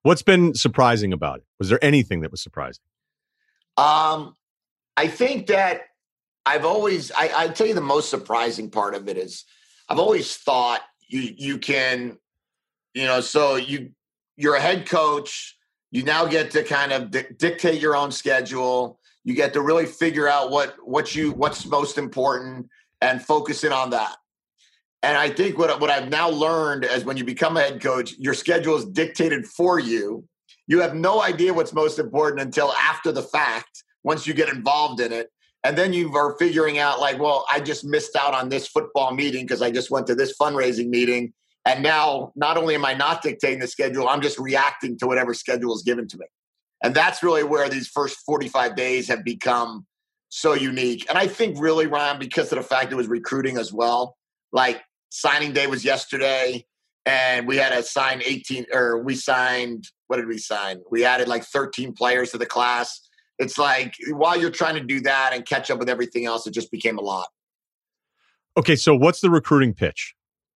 What's been surprising about it? Was there anything that was surprising? Um, I think that I've always, I, I tell you the most surprising part of it is I've always thought you, you can, you know, so you, you're a head coach, you now get to kind of di- dictate your own schedule. You get to really figure out what, what you, what's most important and focus in on that. And I think what, what I've now learned is when you become a head coach, your schedule is dictated for you. You have no idea what's most important until after the fact, once you get involved in it. And then you are figuring out like, well, I just missed out on this football meeting because I just went to this fundraising meeting. And now not only am I not dictating the schedule, I'm just reacting to whatever schedule is given to me. And that's really where these first forty-five days have become so unique. And I think really, Ryan, because of the fact it was recruiting as well, like signing day was yesterday and we had to sign eighteen or we signed, what did we sign? We added like thirteen players to the class. It's like while you're trying to do that and catch up with everything else, it just became a lot. Okay, so what's the recruiting pitch?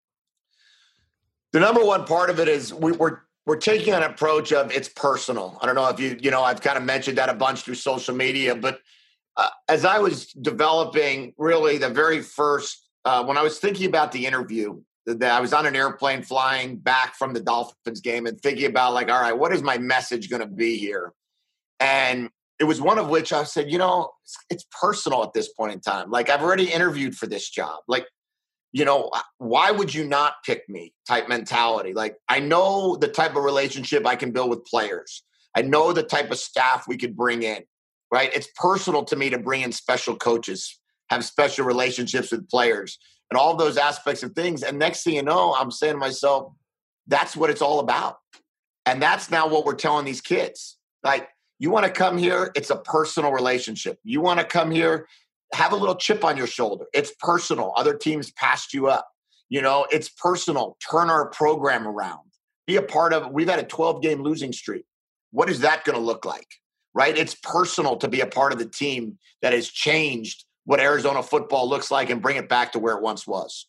The number one part of it is we, we're we're taking an approach of it's personal. I don't know if you, you know, I've kind of mentioned that a bunch through social media, but uh, as I was developing really the very first, uh, when I was thinking about the interview, that I was on an airplane flying back from the Dolphins game and thinking about like, all right, what is my message going to be here? And it was one of which I said, you know, it's, it's personal at this point in time. Like I've already interviewed for this job. Like, you know, why would you not pick me type mentality? Like, I know the type of relationship I can build with players. I know the type of staff we could bring in, right? It's personal to me to bring in special coaches, have special relationships with players and all those aspects of things. And next thing you know, I'm saying to myself, that's what it's all about. And that's now what we're telling these kids. Like, you want to come here, it's a personal relationship. You want to come here, have a little chip on your shoulder. It's personal. Other teams passed you up. You know, it's personal. Turn our program around. Be a part of it. We've had a twelve-game losing streak. What is that going to look like, right? It's personal to be a part of the team that has changed what Arizona football looks like and bring it back to where it once was.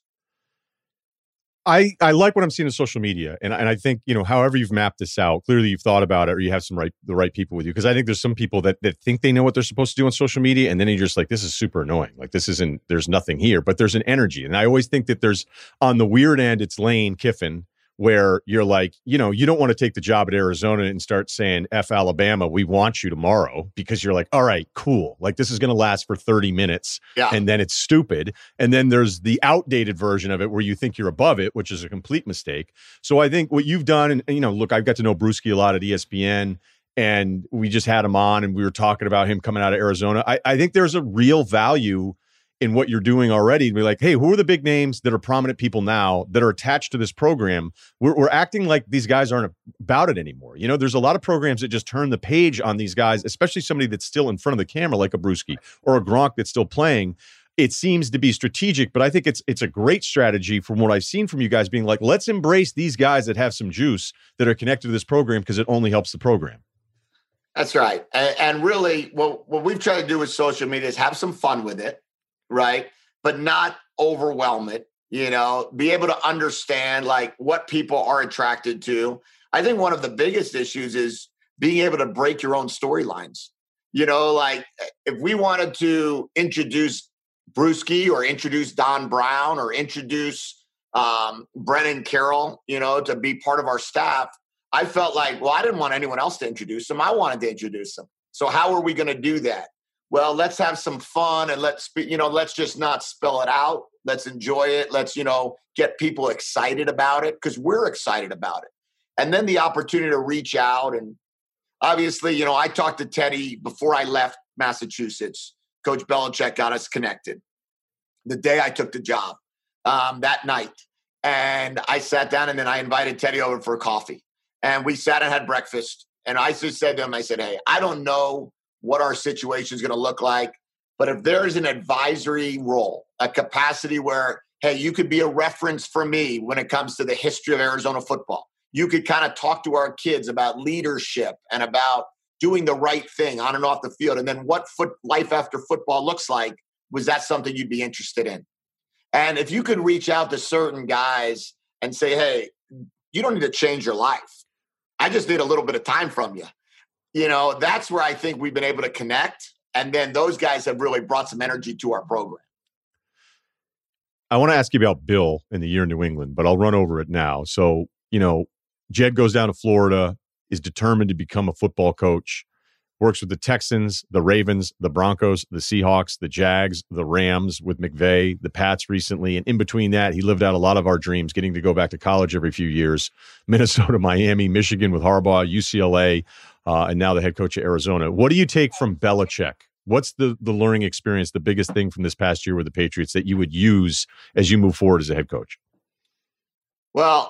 I, I like what I'm seeing on social media. And, and I think, you know, however you've mapped this out, clearly you've thought about it or you have some right the right people with you. Because I think there's some people that, that think they know what they're supposed to do on social media. And then you're just like, this is super annoying. Like, this isn't, there's nothing here. But there's an energy. And I always think that there's, on the weird end, it's Lane Kiffin, where you're like, you know, you don't want to take the job at Arizona and start saying, F Alabama, we want you tomorrow, because you're like, all right, cool. Like, this is going to last for thirty minutes yeah. and then it's stupid. And then there's the outdated version of it where you think you're above it, which is a complete mistake. So I think what you've done, and, you know, look, I've got to know Bruschi a lot at E S P N and we just had him on and we were talking about him coming out of Arizona. I, I think there's a real value in what you're doing already to be like, hey, who are the big names that are prominent people now that are attached to this program? We're, we're acting like these guys aren't about it anymore. You know, there's a lot of programs that just turn the page on these guys, especially somebody that's still in front of the camera, like a Bruschi or a Gronk that's still playing. It seems to be strategic, but I think it's it's a great strategy from what I've seen from you guys being like, let's embrace these guys that have some juice that are connected to this program because it only helps the program. That's right. And, and really, what, what we've tried to do with social media is have some fun with it. Right. But not overwhelm it, you know, be able to understand like what people are attracted to. I think one of the biggest issues is being able to break your own storylines. You know, like if we wanted to introduce Bruschi or introduce Don Brown or introduce um, Brennan Carroll, you know, to be part of our staff, I felt like, well, I didn't want anyone else to introduce them. I wanted to introduce them. So how are we going to do that? Well, let's have some fun and let's, you know, let's just not spell it out. Let's enjoy it. Let's, you know, get people excited about it because we're excited about it. And then the opportunity to reach out. And obviously, you know, I talked to Teddy before I left Massachusetts. Coach Belichick got us connected the day I took the job um, that night. And I sat down and then I invited Teddy over for a coffee. And we sat and had breakfast. And I just said to him, I said, hey, I don't know what our situation is going to look like. But if there is an advisory role, a capacity where, hey, you could be a reference for me when it comes to the history of Arizona football. You could kind of talk to our kids about leadership and about doing the right thing on and off the field. And then what foot life after football looks like. Was that something you'd be interested in? And if you could reach out to certain guys and say, hey, you don't need to change your life. I just need a little bit of time from you. You know, that's where I think we've been able to connect. And then those guys have really brought some energy to our program. I want to ask you about Bill in the year in New England, but I'll run over it now. So, you know, Jed goes down to Florida, is determined to become a football coach, works with the Texans, the Ravens, the Broncos, the Seahawks, the Jags, the Rams with McVay, the Pats recently. And in between that, he lived out a lot of our dreams, getting to go back to college every few years. Minnesota, Miami, Michigan with Harbaugh, U C L A, uh, and now the head coach of Arizona. What do you take from Belichick? What's the, the learning experience, the biggest thing from this past year with the Patriots that you would use as you move forward as a head coach? Well,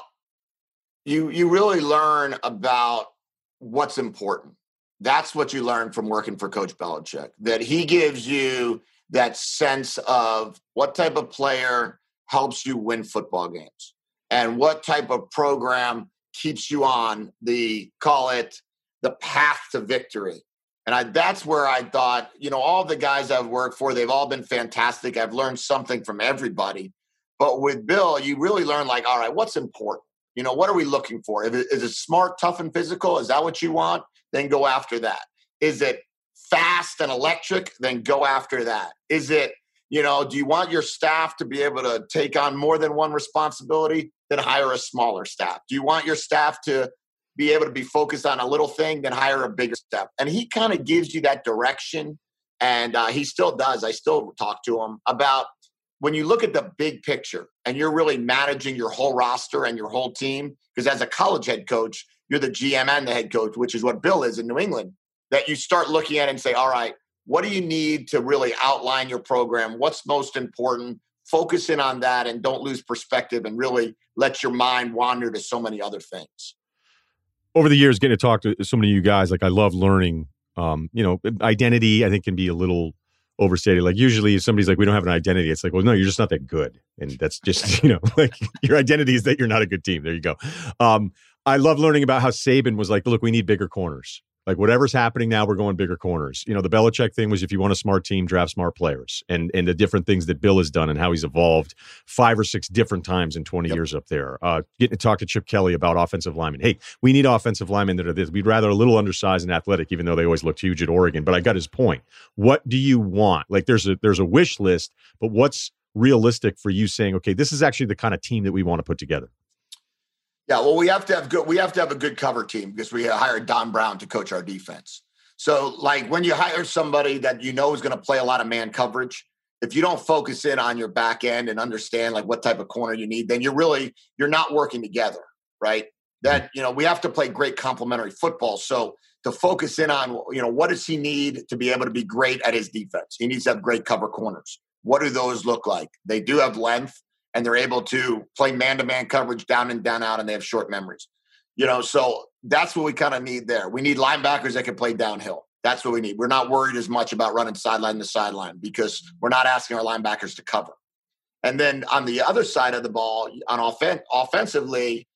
you you really learn about what's important. That's what you learn from working for Coach Belichick, that he gives you that sense of what type of player helps you win football games and what type of program keeps you on the, call it, the path to victory. And I, that's where I thought, you know, all the guys I've worked for, they've all been fantastic. I've learned something from everybody. But with Bill, you really learn, like, all right, what's important? You know, what are we looking for? If it, is it smart, tough, and physical? Is that what you want? Then go after that. Is it fast and electric? Then go after that. Is it, you know, do you want your staff to be able to take on more than one responsibility? Then hire a smaller staff. Do you want your staff to be able to be focused on a little thing? Then hire a bigger staff. And he kind of gives you that direction. And uh, he still does. I still talk to him about when you look at the big picture and you're really managing your whole roster and your whole team, because as a college head coach, you're the G M and the head coach, which is what Bill is in New England, that you start looking at it and say, all right, what do you need to really outline your program? What's most important? Focus in on that and don't lose perspective and really let your mind wander to so many other things. Over the years, getting to talk to so many of you guys, like I love learning, um, you know, identity, I think can be a little overstated. Like usually if somebody's like, we don't have an identity, it's like, well, no, you're just not that good. And that's just, you know, like your identity is that you're not a good team. There you go. Um, I love learning about how Saban was like, look, we need bigger corners. Like whatever's happening now, we're going bigger corners. You know, the Belichick thing was if you want a smart team, draft smart players, and and the different things that Bill has done and how he's evolved five or six different times in twenty yep. years up there. Uh, getting to talk to Chip Kelly about offensive linemen. Hey, we need offensive linemen that are this. We'd rather a little undersized and athletic, even though they always looked huge at Oregon. But I got his point. What do you want? Like there's a there's a wish list, but what's realistic for you saying, okay, this is actually the kind of team that we want to put together? Yeah, well, we have to have good. We have to have a good cover team because we hired Don Brown to coach our defense. So, like when you hire somebody that you know is going to play a lot of man coverage, if you don't focus in on your back end and understand like what type of corner you need, then you're really you're not working together, right? That you know we have to play great complementary football. So to focus in on you know what does he need to be able to be great at his defense? He needs to have great cover corners. What do those look like? They do have length. And they're able to play man-to-man coverage down and down out, and they have short memories. You know, so that's what we kind of need there. We need linebackers that can play downhill. That's what we need. We're not worried as much about running sideline to sideline because we're not asking our linebackers to cover. And then on the other side of the ball, on offen- offensively,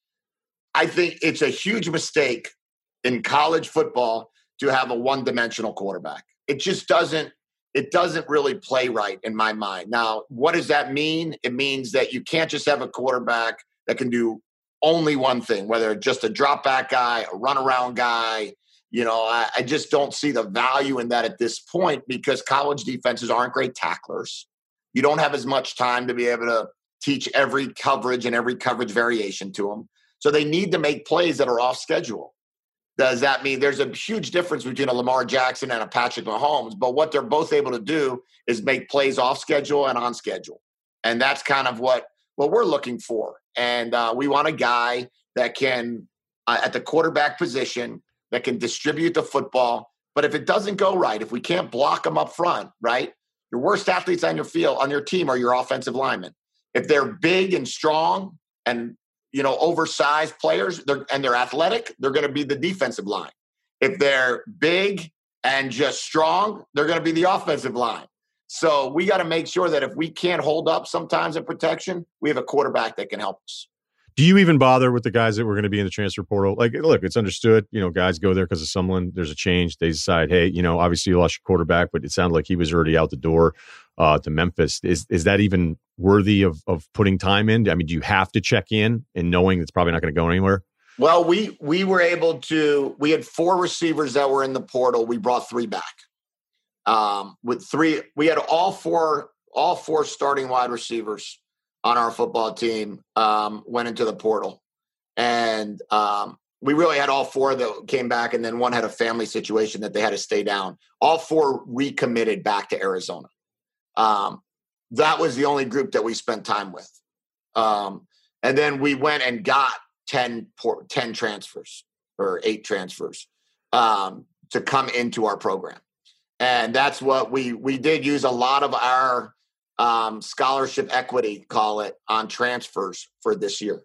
I think it's a huge mistake in college football to have a one-dimensional quarterback. It just doesn't. It doesn't really play right in my mind. Now, what does that mean? It means that you can't just have a quarterback that can do only one thing, whether it's just a drop back guy, a runaround guy. You know, I, I just don't see the value in that at this point because college defenses aren't great tacklers. You don't have as much time to be able to teach every coverage and every coverage variation to them. So they need to make plays that are off schedule. Does that mean there's a huge difference between a Lamar Jackson and a Patrick Mahomes? But what they're both able to do is make plays off schedule and on schedule. And that's kind of what, what we're looking for. And uh, we want a guy that can, uh, at the quarterback position, that can distribute the football. But if it doesn't go right, if we can't block them up front, right, your worst athletes on your field, on your team are your offensive linemen. If they're big and strong and you know, oversized players, they're, and they're athletic, they're going to be the defensive line. If they're big and just strong, they're going to be the offensive line. So we got to make sure that if we can't hold up sometimes in protection, we have a quarterback that can help us. Do you even bother with the guys that were going to be in the transfer portal? Like, look, it's understood, you know, guys go there because of someone, there's a change. They decide, hey, you know, obviously you lost your quarterback, but it sounded like he was already out the door uh, to Memphis. Is is that even worthy of of putting time in? I mean, do you have to check in and knowing it's probably not going to go anywhere? Well, we we were able to. We had four receivers that were in the portal. We brought three back. Um, with three, we had all four all four starting wide receivers on our football team um, went into the portal, and um, we really had all four that came back, and then one had a family situation that they had to stay down. All four recommitted back to Arizona. Um, that was the only group that we spent time with. Um, and then we went and got ten, ten transfers or eight transfers um, to come into our program. And that's what we, we did use a lot of our um, scholarship equity, call it, on transfers for this year.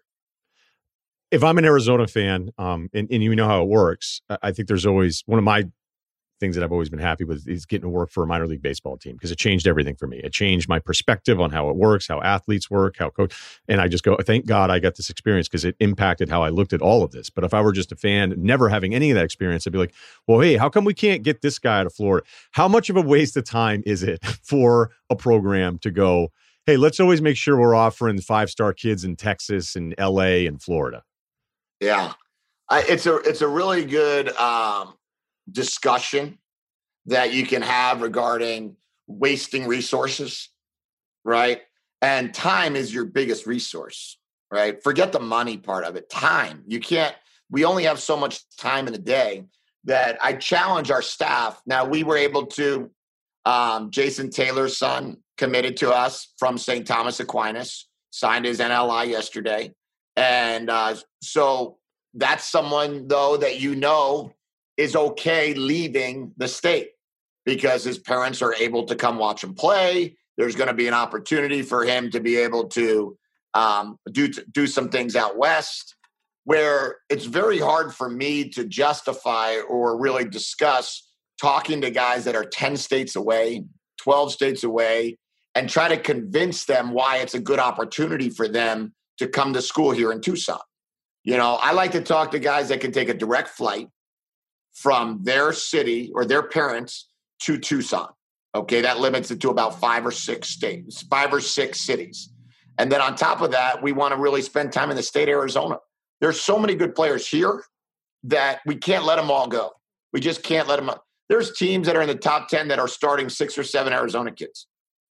If I'm an Arizona fan, um, and, and you know how it works, I think there's always one of my things that I've always been happy with is getting to work for a minor league baseball team because it changed everything for me. It changed my perspective on how it works, how athletes work, how coach. And I just go, thank God I got this experience because it impacted how I looked at all of this. But if I were just a fan, never having any of that experience, I'd be like, well, hey, how come we can't get this guy out of Florida? How much of a waste of time is it for a program to go, hey, let's always make sure we're offering five-star kids in Texas and L A and Florida? Yeah, I, it's a it's a really good um, discussion that you can have regarding wasting resources, right? And time is your biggest resource, right? Forget the money part of it. Time. You can't. We only have so much time in a day that I challenge our staff. Now we were able to. Um, Jason Taylor's son committed to us from Saint Thomas Aquinas, signed his N L I yesterday. And uh, so that's someone, though, that you know is okay leaving the state because his parents are able to come watch him play. There's going to be an opportunity for him to be able to um, do do some things out west, where it's very hard for me to justify or really discuss talking to guys that are ten states away, twelve states away, and try to convince them why it's a good opportunity for them to come to school here in Tucson. You know, I like to talk to guys that can take a direct flight from their city or their parents to Tucson. Okay, that limits it to about five or six states, five or six cities. And then on top of that, we want to really spend time in the state of Arizona. There's so many good players here that we can't let them all go. We just can't let them. There's teams that are in the top ten that are starting six or seven Arizona kids.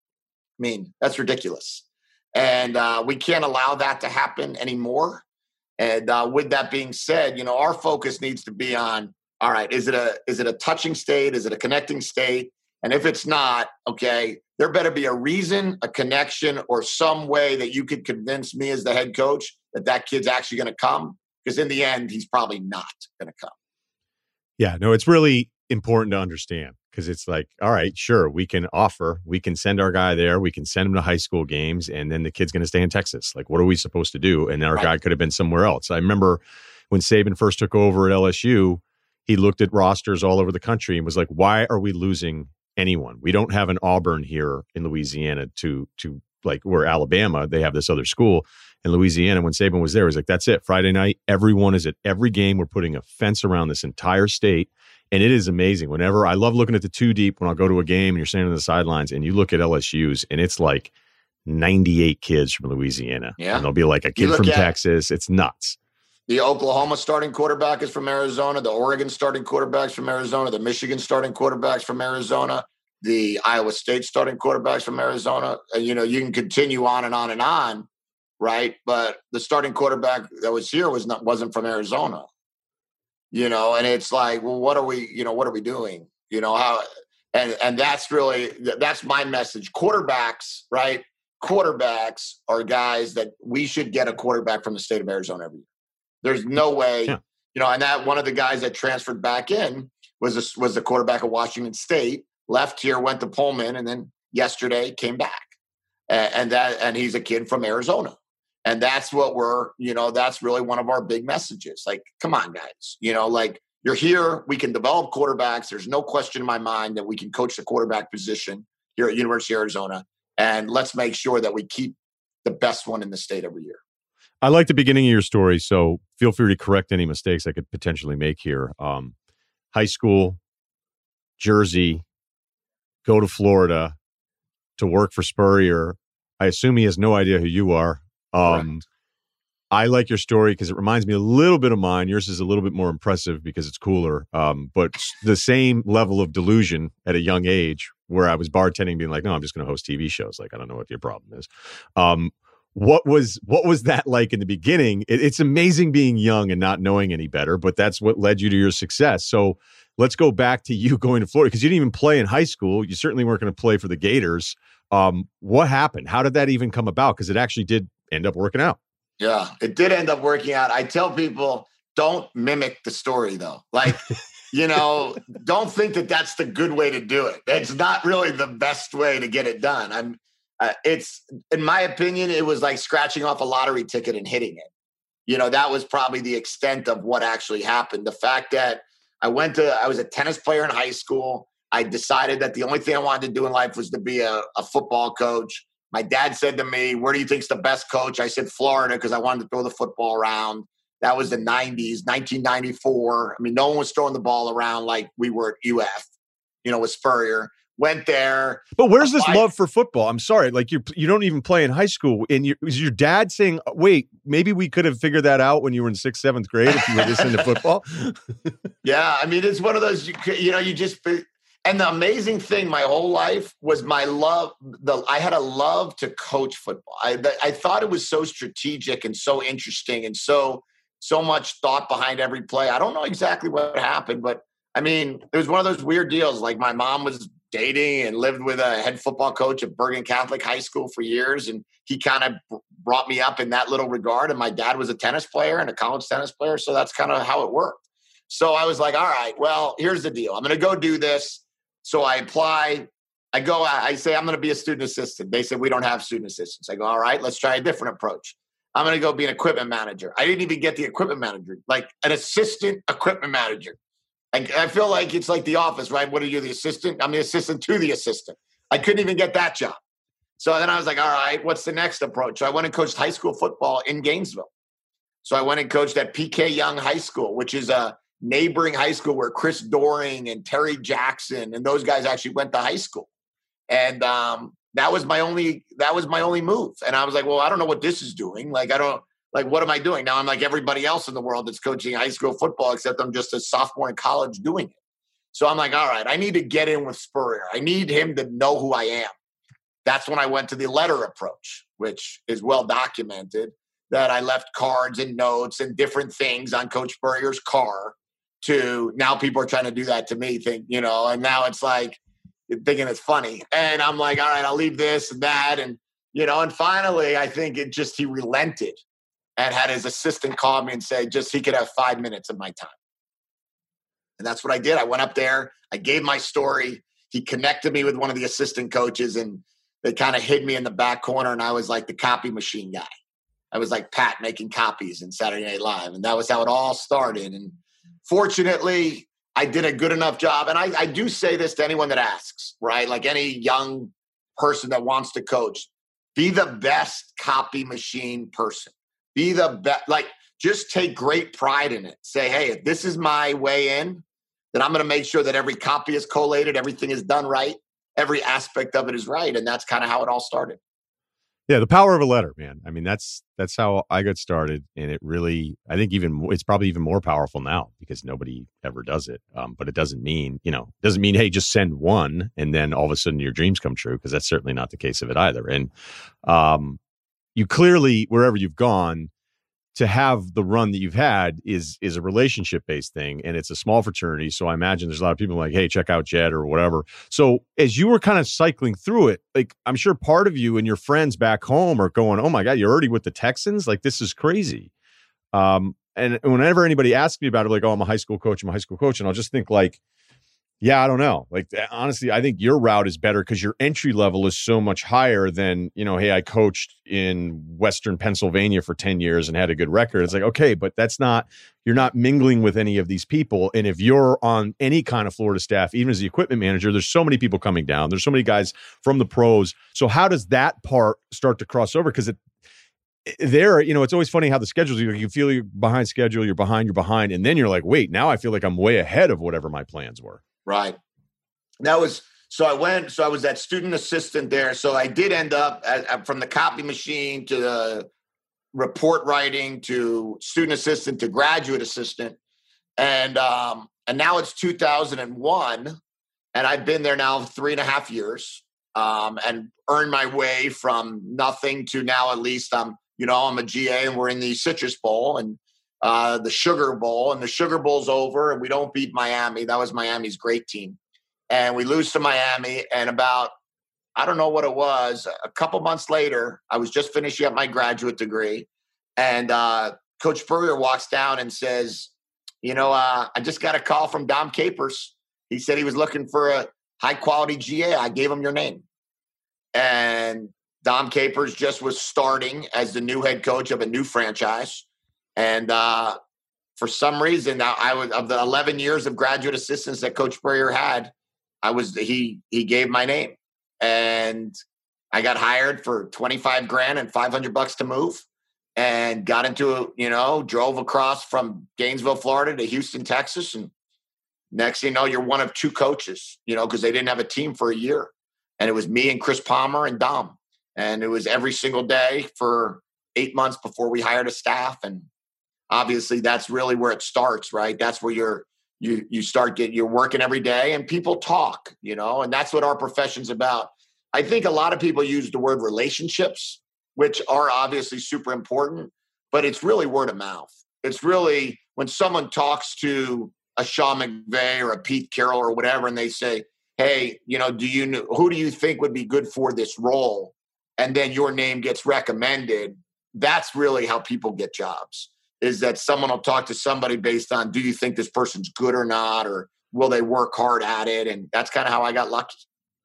I mean, that's ridiculous. And uh, we can't allow that to happen anymore. And uh, with that being said, you know, our focus needs to be on, all right, is it a is it a touching state? Is it a connecting state? And if it's not, okay, there better be a reason, a connection, or some way that you could convince me as the head coach that that kid's actually going to come. Because in the end, he's probably not going to come. Yeah, no, it's really important to understand. Because it's like, all right, sure, we can offer, we can send our guy there, we can send him to high school games, and then the kid's going to stay in Texas. Like, what are we supposed to do? And our right. guy could have been somewhere else. I remember when Saban first took over at L S U, he looked at rosters all over the country and was like, why are we losing anyone? We don't have an Auburn here in Louisiana to, to like, where Alabama, they have this other school. In Louisiana, when Saban was there, he was like, that's it. Friday night, everyone is at every game. We're putting a fence around this entire state. And it is amazing. Whenever I love looking at the two deep when I'll go to a game and you're standing on the sidelines and you look at L S U's and it's like ninety-eight kids from Louisiana. Yeah. And there'll be like a kid from Texas. It's nuts. The Oklahoma starting quarterback is from Arizona. The Oregon starting quarterbacks from Arizona. The Michigan starting quarterbacks from Arizona. The Iowa State starting quarterbacks from Arizona. And, you know, you can continue on and on and on, right? But the starting quarterback that was here was not wasn't from Arizona. You know, and it's like, well, what are we, you know, what are we doing? You know, how, and, and that's really, that's my message. Quarterbacks, right? Quarterbacks are guys that we should get a quarterback from the state of Arizona every year. There's no way, yeah. you know, and that one of the guys that transferred back in was a, was the quarterback of Washington State, left here, went to Pullman, and then yesterday came back. And, and that, and he's a kid from Arizona. And that's what we're, you know, that's really one of our big messages. Like, come on, guys, you know, like you're here. We can develop quarterbacks. There's no question in my mind that we can coach the quarterback position here at University of Arizona. And let's make sure that we keep the best one in the state every year. I like the beginning of your story, so feel free to correct any mistakes I could potentially make here. Um, high school, Jersey, go to Florida to work for Spurrier. I assume he has no idea who you are. Um, I like your story because it reminds me a little bit of mine. Yours is a little bit more impressive because it's cooler. Um, but the same level of delusion at a young age where I was bartending, being like, no, I'm just going to host T V shows. Like, I don't know what your problem is. Um, what was what was that like in the beginning? It, it's amazing being young and not knowing any better, but that's what led you to your success. So let's go back to you going to Florida because you didn't even play in high school. You certainly weren't going to play for the Gators. Um, what happened? How did that even come about? Because it actually did end up working out. Yeah, it did end up working out. I tell people, don't mimic the story, though. Like, you know, don't think that that's the good way to do it. It's not really the best way to get it done. I'm, uh, it's, in my opinion, it was like scratching off a lottery ticket and hitting it. You know, that was probably the extent of what actually happened. The fact that I went to, I was a tennis player in high school. I decided that the only thing I wanted to do in life was to be a, a football coach. My dad said to me, where do you think's the best coach? I said, Florida, because I wanted to throw the football around. That was the nineties, nineteen ninety-four. I mean, no one was throwing the ball around like we were at U F, you know, with Spurrier. Went there. But where's this love for football? I'm sorry. Like you you don't even play in high school. And you, is your dad saying, wait, maybe we could have figured that out when you were in sixth, seventh grade if you were this into football? Yeah. I mean, it's one of those, you, you know, you just – and the amazing thing my whole life was my love. The I had a love to coach football. I I thought it was so strategic and so interesting and so so much thought behind every play. I don't know exactly what happened, but I mean, it was one of those weird deals. Like my mom was dating and lived with a head football coach at Bergen Catholic High School for years, and he kind of brought me up in that little regard. And my dad was a tennis player and a college tennis player, so that's kind of how it worked. So I was like, all right, well, here's the deal. I'm going to go do this. So I apply, I go, I say, I'm going to be a student assistant. They said, we don't have student assistants. I go, all right, let's try a different approach. I'm going to go be an equipment manager. I didn't even get the equipment manager, like an assistant equipment manager. I, I feel like it's like The Office, right? What are you, the assistant? I'm the assistant to the assistant. I couldn't even get that job. So then I was like, all right, what's the next approach? So I went and coached high school football in Gainesville. So I went and coached at P K Young High School, which is a neighboring high school where Chris Doring and Terry Jackson and those guys actually went to high school. And um, that was my only, that was my only move. And I was like, well, I don't know what this is doing. Like, I don't, like, what am I doing? Now I'm like everybody else in the world that's coaching high school football, except I'm just a sophomore in college doing it. So I'm like, all right, I need to get in with Spurrier. I need him to know who I am. That's when I went to the letter approach, which is well documented, that I left cards and notes and different things on Coach Spurrier's car. To now people are trying to do that to me, think, you know, and now it's like thinking it's funny. And I'm like, all right, I'll leave this and that. And, you know, and finally, I think it just, he relented and had his assistant call me and say, just, he could have five minutes of my time. And that's what I did. I went up there, I gave my story. He connected me with one of the assistant coaches and they kind of hid me in the back corner. And I was like the copy machine guy. I was like Pat making copies in Saturday Night Live. And that was how it all started. And fortunately, I did a good enough job. And I, I do say this to anyone that asks, right? Like any young person that wants to coach, be the best copy machine person. Be the best, like just take great pride in it. Say, hey, if this is my way in, then I'm going to make sure that every copy is collated, everything is done right, every aspect of it is right. And that's kind of how it all started. Yeah, the power of a letter, man. I mean, that's that's how I got started, and it really, I think, even more, it's probably even more powerful now because nobody ever does it. Um, but it doesn't mean, you know, doesn't mean hey, just send one, and then all of a sudden your dreams come true, because that's certainly not the case of it either. And um, you clearly, wherever you've gone, to have the run that you've had is is a relationship based thing, and it's a small fraternity. So I imagine there's a lot of people like, hey, check out Jed or whatever. So as you were kind of cycling through it, like I'm sure part of you and your friends back home are going, oh my God, you're already with the Texans? Like, this is crazy. Um, and whenever anybody asks me about it, like, oh, I'm a high school coach, I'm a high school coach. And I'll just think like, yeah, I don't know. Like, honestly, I think your route is better because your entry level is so much higher than, you know, hey, I coached in Western Pennsylvania for ten years and had a good record. It's like, okay, but that's not, you're not mingling with any of these people. And if you're on any kind of Florida staff, even as the equipment manager, there's so many people coming down. There's so many guys from the pros. So how does that part start to cross over? Because it, there, you know, it's always funny how the schedules, you, you feel you're behind schedule, you're behind, you're behind. And then you're like, wait, now I feel like I'm way ahead of whatever my plans were. Right. That was, so I went, so I was that student assistant there. So I did end up at, at, from the copy machine to the report writing to student assistant to graduate assistant. And um, and now it's two thousand one, and I've been there now three and a half years um, and earned my way from nothing to now at least I'm, you know, I'm a G A and we're in the Citrus Bowl and uh, the Sugar Bowl, and the Sugar Bowl's over and we don't beat Miami. That was Miami's great team. And we lose to Miami, and about, I don't know what it was, a couple months later, I was just finishing up my graduate degree, and uh, Coach Spurrier walks down and says, you know, uh, I just got a call from Dom Capers. He said he was looking for a high-quality G A. I gave him your name. And Dom Capers just was starting as the new head coach of a new franchise. And uh, for some reason, I was, of the eleven years of graduate assistants that Coach Spurrier had, I was he he gave my name. And I got hired for twenty-five grand and five hundred bucks to move, and got into, you know, drove across from Gainesville, Florida to Houston, Texas. And next thing you know, you're one of two coaches, you know, because they didn't have a team for a year. And it was me and Chris Palmer and Dom. And it was every single day for eight months before we hired a staff. And obviously that's really where it starts, right? That's where you're, you, you start getting, you're working every day and people talk, you know, and that's what our profession's about. I think a lot of people use the word relationships, which are obviously super important, but it's really word of mouth. It's really when someone talks to a Sean McVay or a Pete Carroll or whatever, and they say, hey, you know, do you know, who do you think would be good for this role? And then your name gets recommended. That's really how people get jobs, is that someone will talk to somebody based on, do you think this person's good or not? Or will they work hard at it? And that's kind of how I got lucky.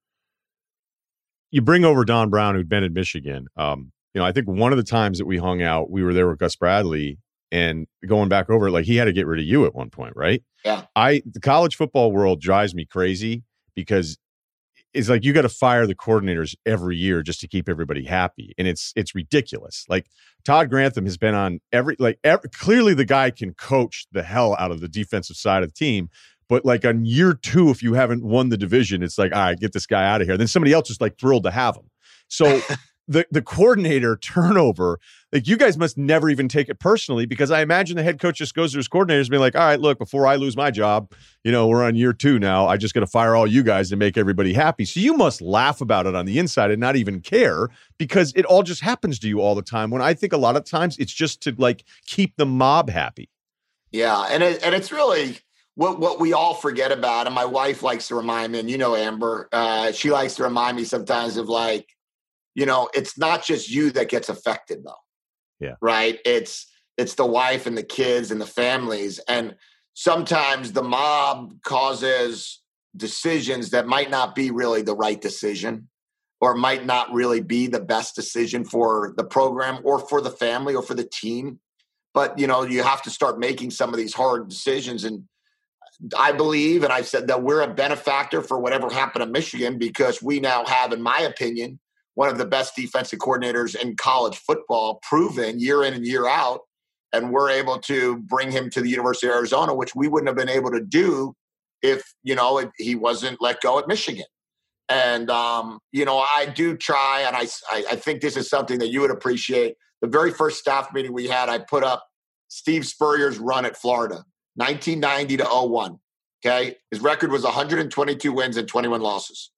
You bring over Don Brown, who'd been in Michigan. Um, you know, I think one of the times that we hung out, we were there with Gus Bradley, and going back over, like, he had to get rid of you at one point, right? Yeah. I the college football world drives me crazy because it's like you got to fire the coordinators every year just to keep everybody happy, and it's it's ridiculous. Like, Todd Grantham has been on every like every, clearly the guy can coach the hell out of the defensive side of the team. But like on year two, if you haven't won the division, it's like, all right, get this guy out of here. Then somebody else is like thrilled to have him. So the the coordinator turnover, like, you guys must never even take it personally, because I imagine the head coach just goes to his coordinators and be like, all right, look, before I lose my job, you know, we're on year two now. I just got to fire all you guys to make everybody happy. So you must laugh about it on the inside and not even care, because it all just happens to you all the time. When I think a lot of times it's just to like keep the mob happy. Yeah. And it, and it's really what, what we all forget about. And my wife likes to remind me, and you know, Amber, uh, she likes to remind me sometimes of like, you know, it's not just you that gets affected though. Yeah. Right. It's, it's the wife and the kids and the families. And sometimes the mob causes decisions that might not be really the right decision, or might not really be the best decision for the program or for the family or for the team. But, you know, you have to start making some of these hard decisions. And I believe, and I've said, that we're a benefactor for whatever happened to Michigan, because we now have, in my opinion, one of the best defensive coordinators in college football, proven year in and year out. And we're able to bring him to the University of Arizona, which we wouldn't have been able to do if, you know, if he wasn't let go at Michigan. And, um, you know, I do try, and I, I think this is something that you would appreciate. The very first staff meeting we had, I put up Steve Spurrier's run at Florida, nineteen ninety to oh one. Okay. His record was one hundred twenty-two wins and twenty-one losses.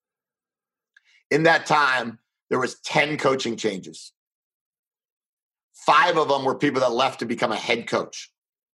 In that time, there was ten coaching changes. Five of them were people that left to become a head coach.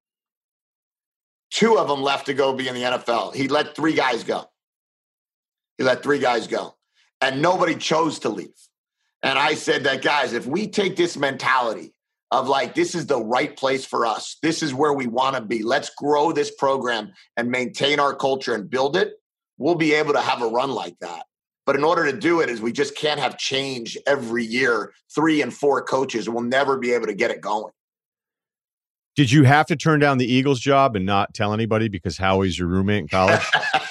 Two of them left to go be in the N F L. He let three guys go. He let three guys go. And nobody chose to leave. And I said that, guys, if we take this mentality of like, this is the right place for us, this is where we want to be, let's grow this program and maintain our culture and build it, we'll be able to have a run like that. But in order to do it, is we just can't have change every year, three and four coaches, and we'll never be able to get it going. Did you have to turn down the Eagles job and not tell anybody because Howie's your roommate in college?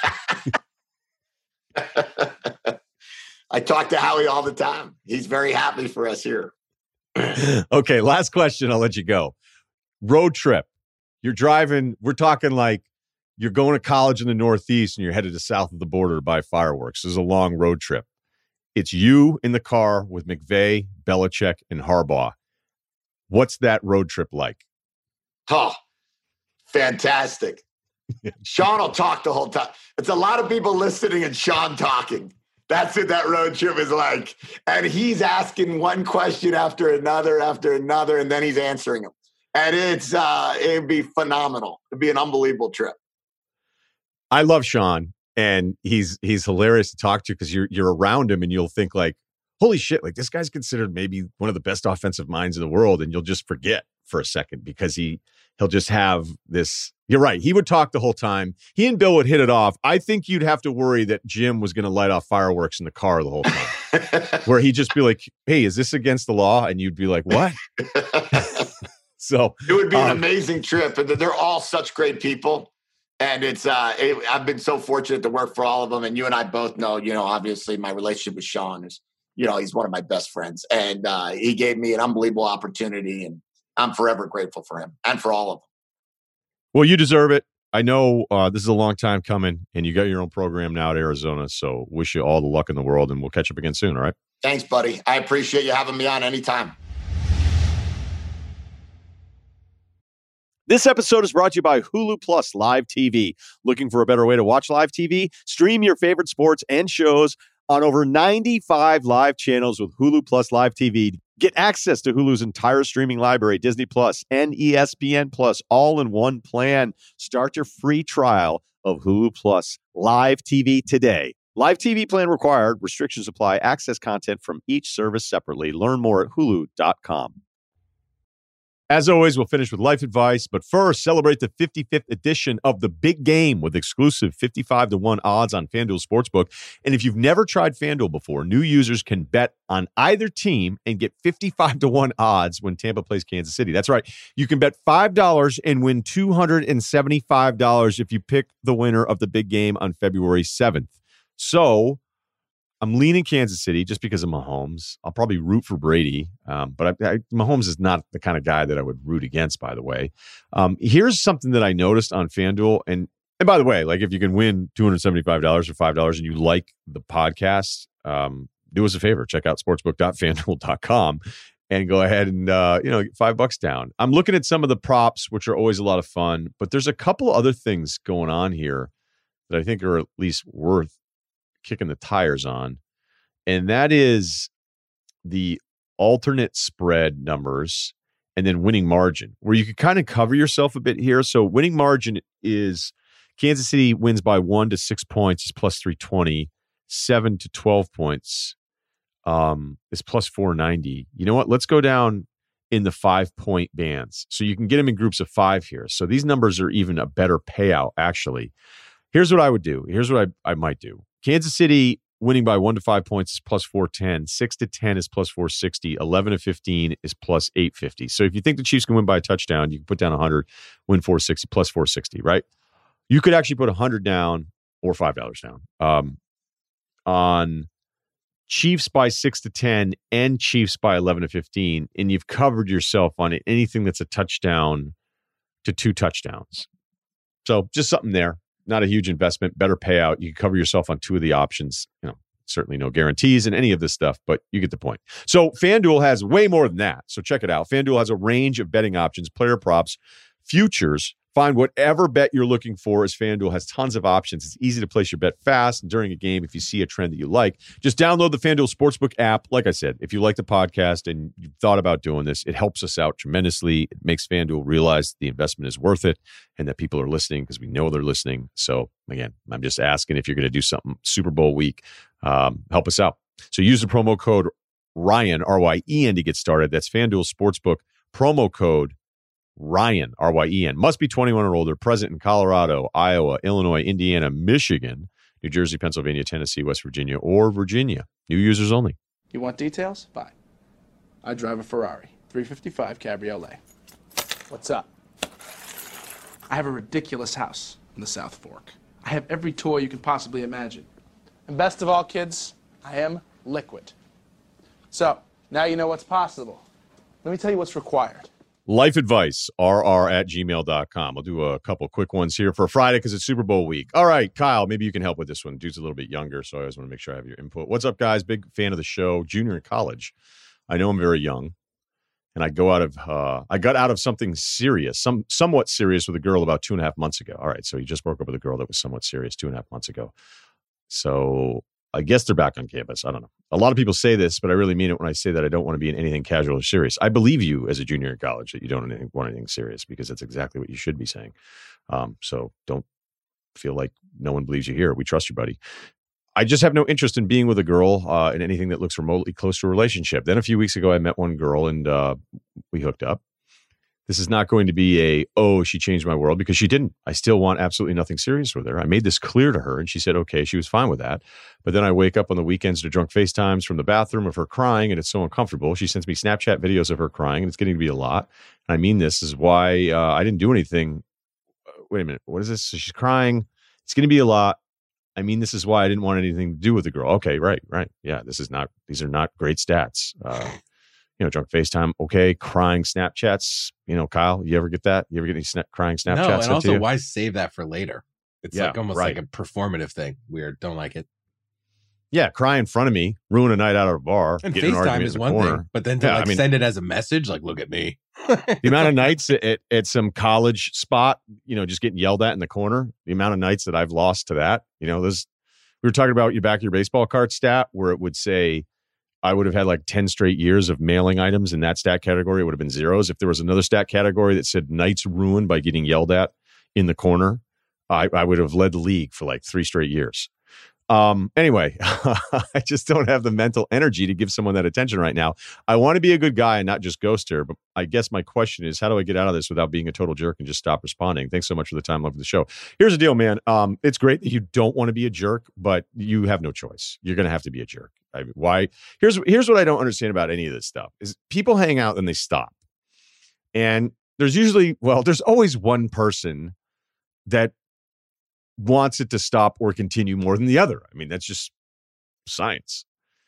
I talk to Howie all the time. He's very happy for us here. Okay, last question. I'll let you go. Road trip. You're driving. We're talking like you're going to college in the Northeast and you're headed to south of the border to buy fireworks. This is a long road trip. It's you in the car with McVay, Belichick, and Harbaugh. What's that road trip like? Oh, fantastic. Sean will talk the whole time. It's a lot of people listening and Sean talking. That's what that road trip is like. And he's asking one question after another, after another, and then he's answering them. And it's uh, it'd be phenomenal. It'd be an unbelievable trip. I love Sean, and he's he's hilarious to talk to because you're you're around him and you'll think like, holy shit, like this guy's considered maybe one of the best offensive minds in the world, and you'll just forget for a second because he he'll just have this. You're right. He would talk the whole time. He and Bill would hit it off. I think you'd have to worry that Jim was going to light off fireworks in the car the whole time, where he'd just be like, "Hey, is this against the law?" And you'd be like, "What?" So it would be an um, amazing trip, and they're all such great people. And it's uh, it, I've been so fortunate to work for all of them. And you and I both know, you know, obviously my relationship with Sean is, you know, he's one of my best friends, and uh, he gave me an unbelievable opportunity, and I'm forever grateful for him and for all of them. Well, you deserve it. I know uh, this is a long time coming, and you got your own program now at Arizona. So wish you all the luck in the world, and we'll catch up again soon. All right. Thanks, buddy. I appreciate you having me on anytime. This episode is brought to you by Hulu Plus Live T V. Looking for a better way to watch live T V? Stream your favorite sports and shows on over ninety-five live channels with Hulu Plus Live T V. Get access to Hulu's entire streaming library, Disney Plus and E S P N Plus, all in one plan. Start your free trial of Hulu Plus Live T V today. Live T V plan required. Restrictions apply. Access content from each service separately. Learn more at hulu dot com. As always, we'll finish with life advice, but first, celebrate the fifty-fifth edition of The Big Game with exclusive fifty-five to one odds on FanDuel Sportsbook. And if you've never tried FanDuel before, new users can bet on either team and get fifty-five to one odds when Tampa plays Kansas City. That's right. You can bet five dollars and win two hundred seventy-five dollars if you pick the winner of the Big Game on February seventh. So I'm leaning Kansas City just because of Mahomes. I'll probably root for Brady, um, but I, I, Mahomes is not the kind of guy that I would root against, by the way. Um, here's something that I noticed on FanDuel. And, and by the way, like if you can win two hundred seventy-five dollars or five dollars and you like the podcast, um, do us a favor. Check out sportsbook dot fanduel dot com and go ahead and, uh, you know, get five bucks down. I'm looking at some of the props, which are always a lot of fun, but there's a couple other things going on here that I think are at least worth kicking the tires on, and that is the alternate spread numbers and then winning margin, where you could kind of cover yourself a bit here. So winning margin is Kansas City wins by one to six points is plus three twenty, seven to twelve points um, is plus four ninety. You know what? Let's go down in the five point bands. So you can get them in groups of five here. So these numbers are even a better payout, actually. Here's what I would do. Here's what I, I might do. Kansas City winning by one to five points is plus four ten. Six to ten is plus four sixty. Eleven to fifteen is plus eight fifty. So if you think the Chiefs can win by a touchdown, you can put down one hundred, win four sixty, plus four sixty, right? You could actually put one hundred down or five dollars down um, on Chiefs by six to ten and Chiefs by eleven to fifteen, and you've covered yourself on it, anything that's a touchdown to two touchdowns. So just something there. Not a huge investment, better payout. You can cover yourself on two of the options. You know, certainly no guarantees in any of this stuff, but you get the point. So FanDuel has way more than that. So check it out. FanDuel has a range of betting options, player props, futures. Find whatever bet you're looking for, as FanDuel has tons of options. It's easy to place your bet fast and during a game if you see a trend that you like. Just download the FanDuel Sportsbook app. Like I said, if you like the podcast and you've thought about doing this, it helps us out tremendously. It makes FanDuel realize the investment is worth it and that people are listening because we know they're listening. So again, I'm just asking if you're going to do something Super Bowl week, um, help us out. So use the promo code Ryan, R Y E N, to get started. That's FanDuel Sportsbook, promo code Ryan, R Y E N. Must be twenty-one or older, present in Colorado, Iowa, Illinois, Indiana, Michigan, New Jersey, Pennsylvania, Tennessee, West Virginia, or Virginia. New users only. You want details? Fine. I drive a Ferrari, three fifty-five Cabriolet. What's up? I have a ridiculous house in the South Fork. I have every toy you can possibly imagine. And best of all, kids, I am liquid. So, now you know what's possible. Let me tell you what's required. Life advice, R R at gmail dot com. I'll do a couple quick ones here for Friday because it's Super Bowl week. All right, Kyle, maybe you can help with this one. Dude's a little bit younger, so I always want to make sure I have your input. What's up, guys? Big fan of the show. Junior in college. I know I'm very young, And I go out of, uh, I got out of something serious, some somewhat serious with a girl about two and a half months ago. All right, so he just broke up with a girl that was somewhat serious two and a half months ago. So I guess they're back on campus. I don't know. A lot of people say this, but I really mean it when I say that I don't want to be in anything casual or serious. I believe you as a junior in college that you don't want anything serious because that's exactly what you should be saying. Um, so don't feel like no one believes you here. We trust you, buddy. I just have no interest in being with a girl uh, in anything that looks remotely close to a relationship. Then a few weeks ago, I met one girl and uh, we hooked up. This is not going to be a, oh, she changed my world, because she didn't. I still want absolutely nothing serious with her. I made this clear to her and she said, okay, she was fine with that. But then I wake up on the weekends to drunk FaceTimes from the bathroom of her crying, and it's so uncomfortable. She sends me Snapchat videos of her crying, and it's getting to be a lot. And I mean, this is why uh, I didn't do anything. Uh, wait a minute. What is this? So she's crying. It's going to be a lot. I mean, this is why I didn't want anything to do with the girl. Okay, right, right. Yeah, this is not, these are not great stats. Uh, you know, drunk FaceTime, okay. Crying Snapchats. You know, Kyle, you ever get that? You ever get any sna- crying Snapchats? No, and also, why save that for later? It's yeah, like almost right. like a performative thing. Weird. Don't like it. Yeah, cry in front of me, ruin a night out at a bar. And get an FaceTime is one corner. thing, but then to yeah, like I mean, send it as a message, like, look at me. The amount of nights at, at, at some college spot, you know, just getting yelled at in the corner, the amount of nights that I've lost to that, you know, there's, we were talking about your back of your baseball card stat where it would say I would have had like ten straight years of mailing items in that stat category. It would have been zeros. If there was another stat category that said nights ruined by getting yelled at in the corner, I, I would have led the league for like three straight years. Um, anyway, I just don't have the mental energy to give someone that attention right now. I want to be a good guy and not just ghost her, but I guess my question is, how do I get out of this without being a total jerk and just stop responding? Thanks so much for the time. Love the show. Here's the deal, man. Um, it's great that you don't want to be a jerk, but you have no choice. You're going to have to be a jerk. I mean, why? Here's, here's what I don't understand about any of this stuff is people hang out and they stop. And there's usually, well, there's always one person that wants it to stop or continue more than the other. I mean, that's just science.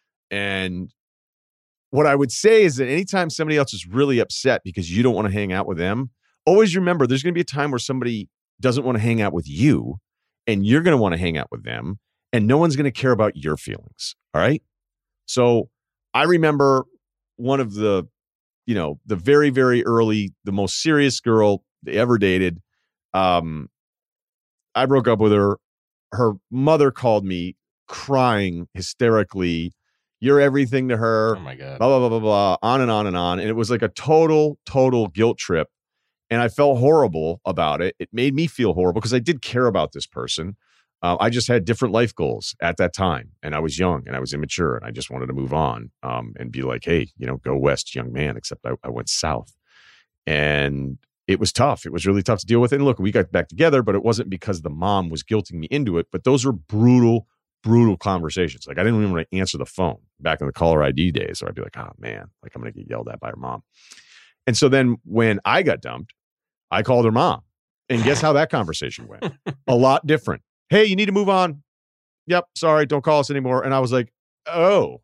And what I would say is that anytime somebody else is really upset because you don't want to hang out with them, always remember there's going to be a time where somebody doesn't want to hang out with you and you're going to want to hang out with them, and no one's going to care about your feelings. All right. So I remember one of the, you know, the very, very early, the most serious girl they ever dated. Um, I broke up with her. Her mother called me crying hysterically. You're everything to her. Oh my God. Blah, blah, blah, blah, blah, on and on and on. And it was like a total, total guilt trip. And I felt horrible about it. It made me feel horrible because I did care about this person. Uh, I just had different life goals at that time. And I was young and I was immature and I just wanted to move on um, and be like, hey, you know, go west, young man, except I, I went south. And it was tough. It was really tough to deal with. And look, we got back together, but it wasn't because the mom was guilting me into it. But those were brutal, brutal conversations. Like I didn't even want to answer the phone back in the caller I D days. So I'd be like, oh man, like I'm going to get yelled at by her mom. And so then when I got dumped, I called her mom. And guess how that conversation went? A lot different. Hey, you need to move on. Yep. Sorry. Don't call us anymore. And I was like, oh,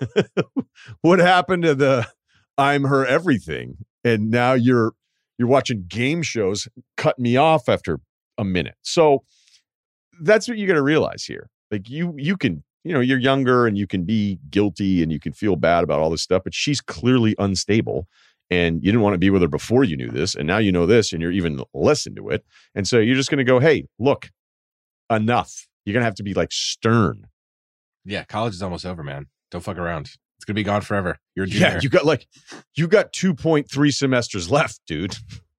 what happened to the I'm her everything? And now you're, You're watching game shows, cut me off after a minute. So that's what you got to realize here. Like you, you can, you know, you're younger and you can be guilty and you can feel bad about all this stuff, but she's clearly unstable and you didn't want to be with her before you knew this. And now you know this and you're even less into it. And so you're just going to go, hey, look, enough. You're going to have to be like stern. Yeah. College is almost over, man. Don't fuck around. It's going to be gone forever. You're a junior. Yeah, you got like, you got two point three semesters left, dude.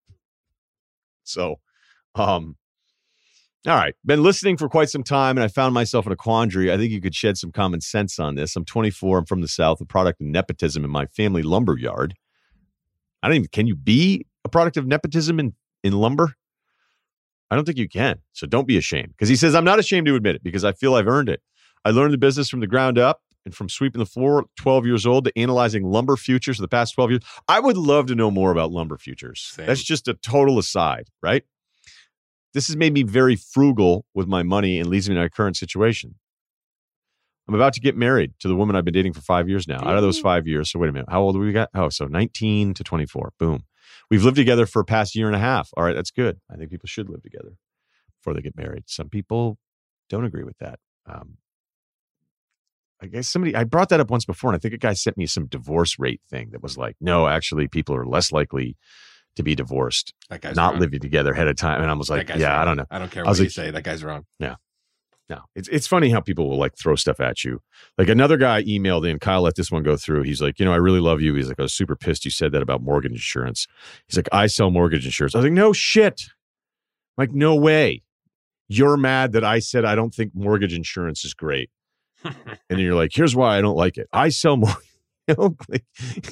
So, um, all right. Been listening for quite some time and I found myself in a quandary. I think you could shed some common sense on this. I'm twenty-four. I'm from the South, a product of nepotism in my family lumber yard. I don't even, can you be a product of nepotism in, in lumber? I don't think you can. So don't be ashamed. Because he says, I'm not ashamed to admit it because I feel I've earned it. I learned the business from the ground up. And from sweeping the floor, twelve years old, to analyzing lumber futures for the past twelve years. I would love to know more about lumber futures. Same. That's just a total aside, right? This has made me very frugal with my money and leads me to my current situation. I'm about to get married to the woman I've been dating for five years now. Out of those five years, so wait a minute, how old do we got? Oh, so nineteen to twenty-four. Boom. We've lived together for a past year and a half. All right, that's good. I think people should live together before they get married. Some people don't agree with that. Um, I guess somebody, I brought that up once before, and I think a guy sent me some divorce rate thing that was like, no, actually, people are less likely to be divorced, That guy's not wrong. living together ahead of time. And I was That like, guy's yeah, wrong. I don't know. I don't care I what was you like- say. That guy's wrong. No, it's it's funny how people will like throw stuff at you. Like another guy emailed in, Kyle let this one go through. He's like, you know, I really love you. He's like, I was super pissed you said that about mortgage insurance. He's like, I sell mortgage insurance. I was like, no shit. I'm like, no way. You're mad that I said I don't think mortgage insurance is great. And then you're like, here's why I don't like it. I sell more. You know, like,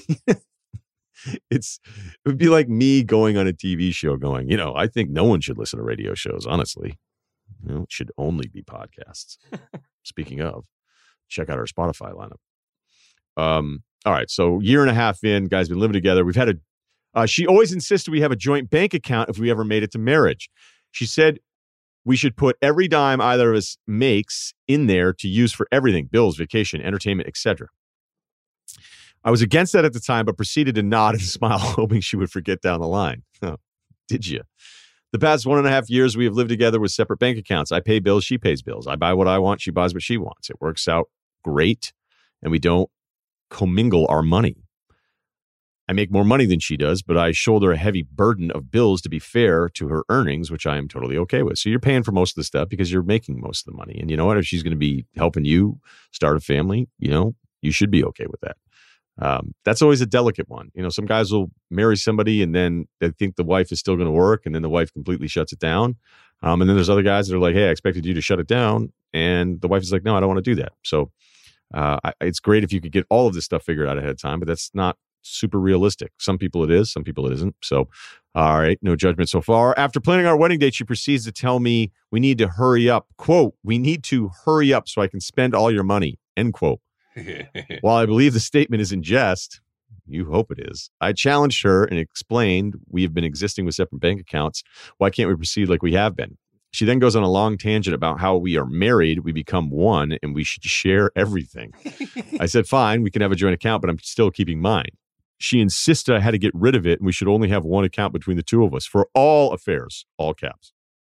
it's it would be like me going on a T V show going, you know, I think no one should listen to radio shows, honestly. You know, it should only be podcasts. Speaking of, check out our Spotify lineup. Um, all right. So year and a half in, guys been living together. We've had a, uh, she always insisted we have a joint bank account if we ever made it to marriage. She said we should put every dime either of us makes in there to use for everything, bills, vacation, entertainment, et cetera. I was against that at the time, but proceeded to nod and smile, hoping she would forget down the line. Oh, did you? The past one and a half years, we have lived together with separate bank accounts. I pay bills, she pays bills. I buy what I want, she buys what she wants. It works out great, and we don't commingle our money. I make more money than she does, but I shoulder a heavy burden of bills to be fair to her earnings, which I am totally okay with. So you're paying for most of the stuff because you're making most of the money. And you know what? If she's going to be helping you start a family, you know, you should be okay with that. Um, that's always a delicate one. You know, some guys will marry somebody and then they think the wife is still going to work, and then the wife completely shuts it down. Um, and then there's other guys that are like, hey, I expected you to shut it down. And the wife is like, no, I don't want to do that. So uh, I, it's great if you could get all of this stuff figured out ahead of time, but that's not super realistic. Some people it is, some people it isn't. So, all right, no judgment so far. After planning our wedding date, she proceeds to tell me we need to hurry up. Quote, we need to hurry up so I can spend all your money, end quote. While I believe the statement is in jest, you hope it is, I challenged her and explained we have been existing with separate bank accounts. Why can't we proceed like we have been? She then goes on a long tangent about how we are married, we become one, and we should share everything. I said, fine, we can have a joint account, but I'm still keeping mine. She insisted I had to get rid of it and we should only have one account between the two of us for all affairs, all caps.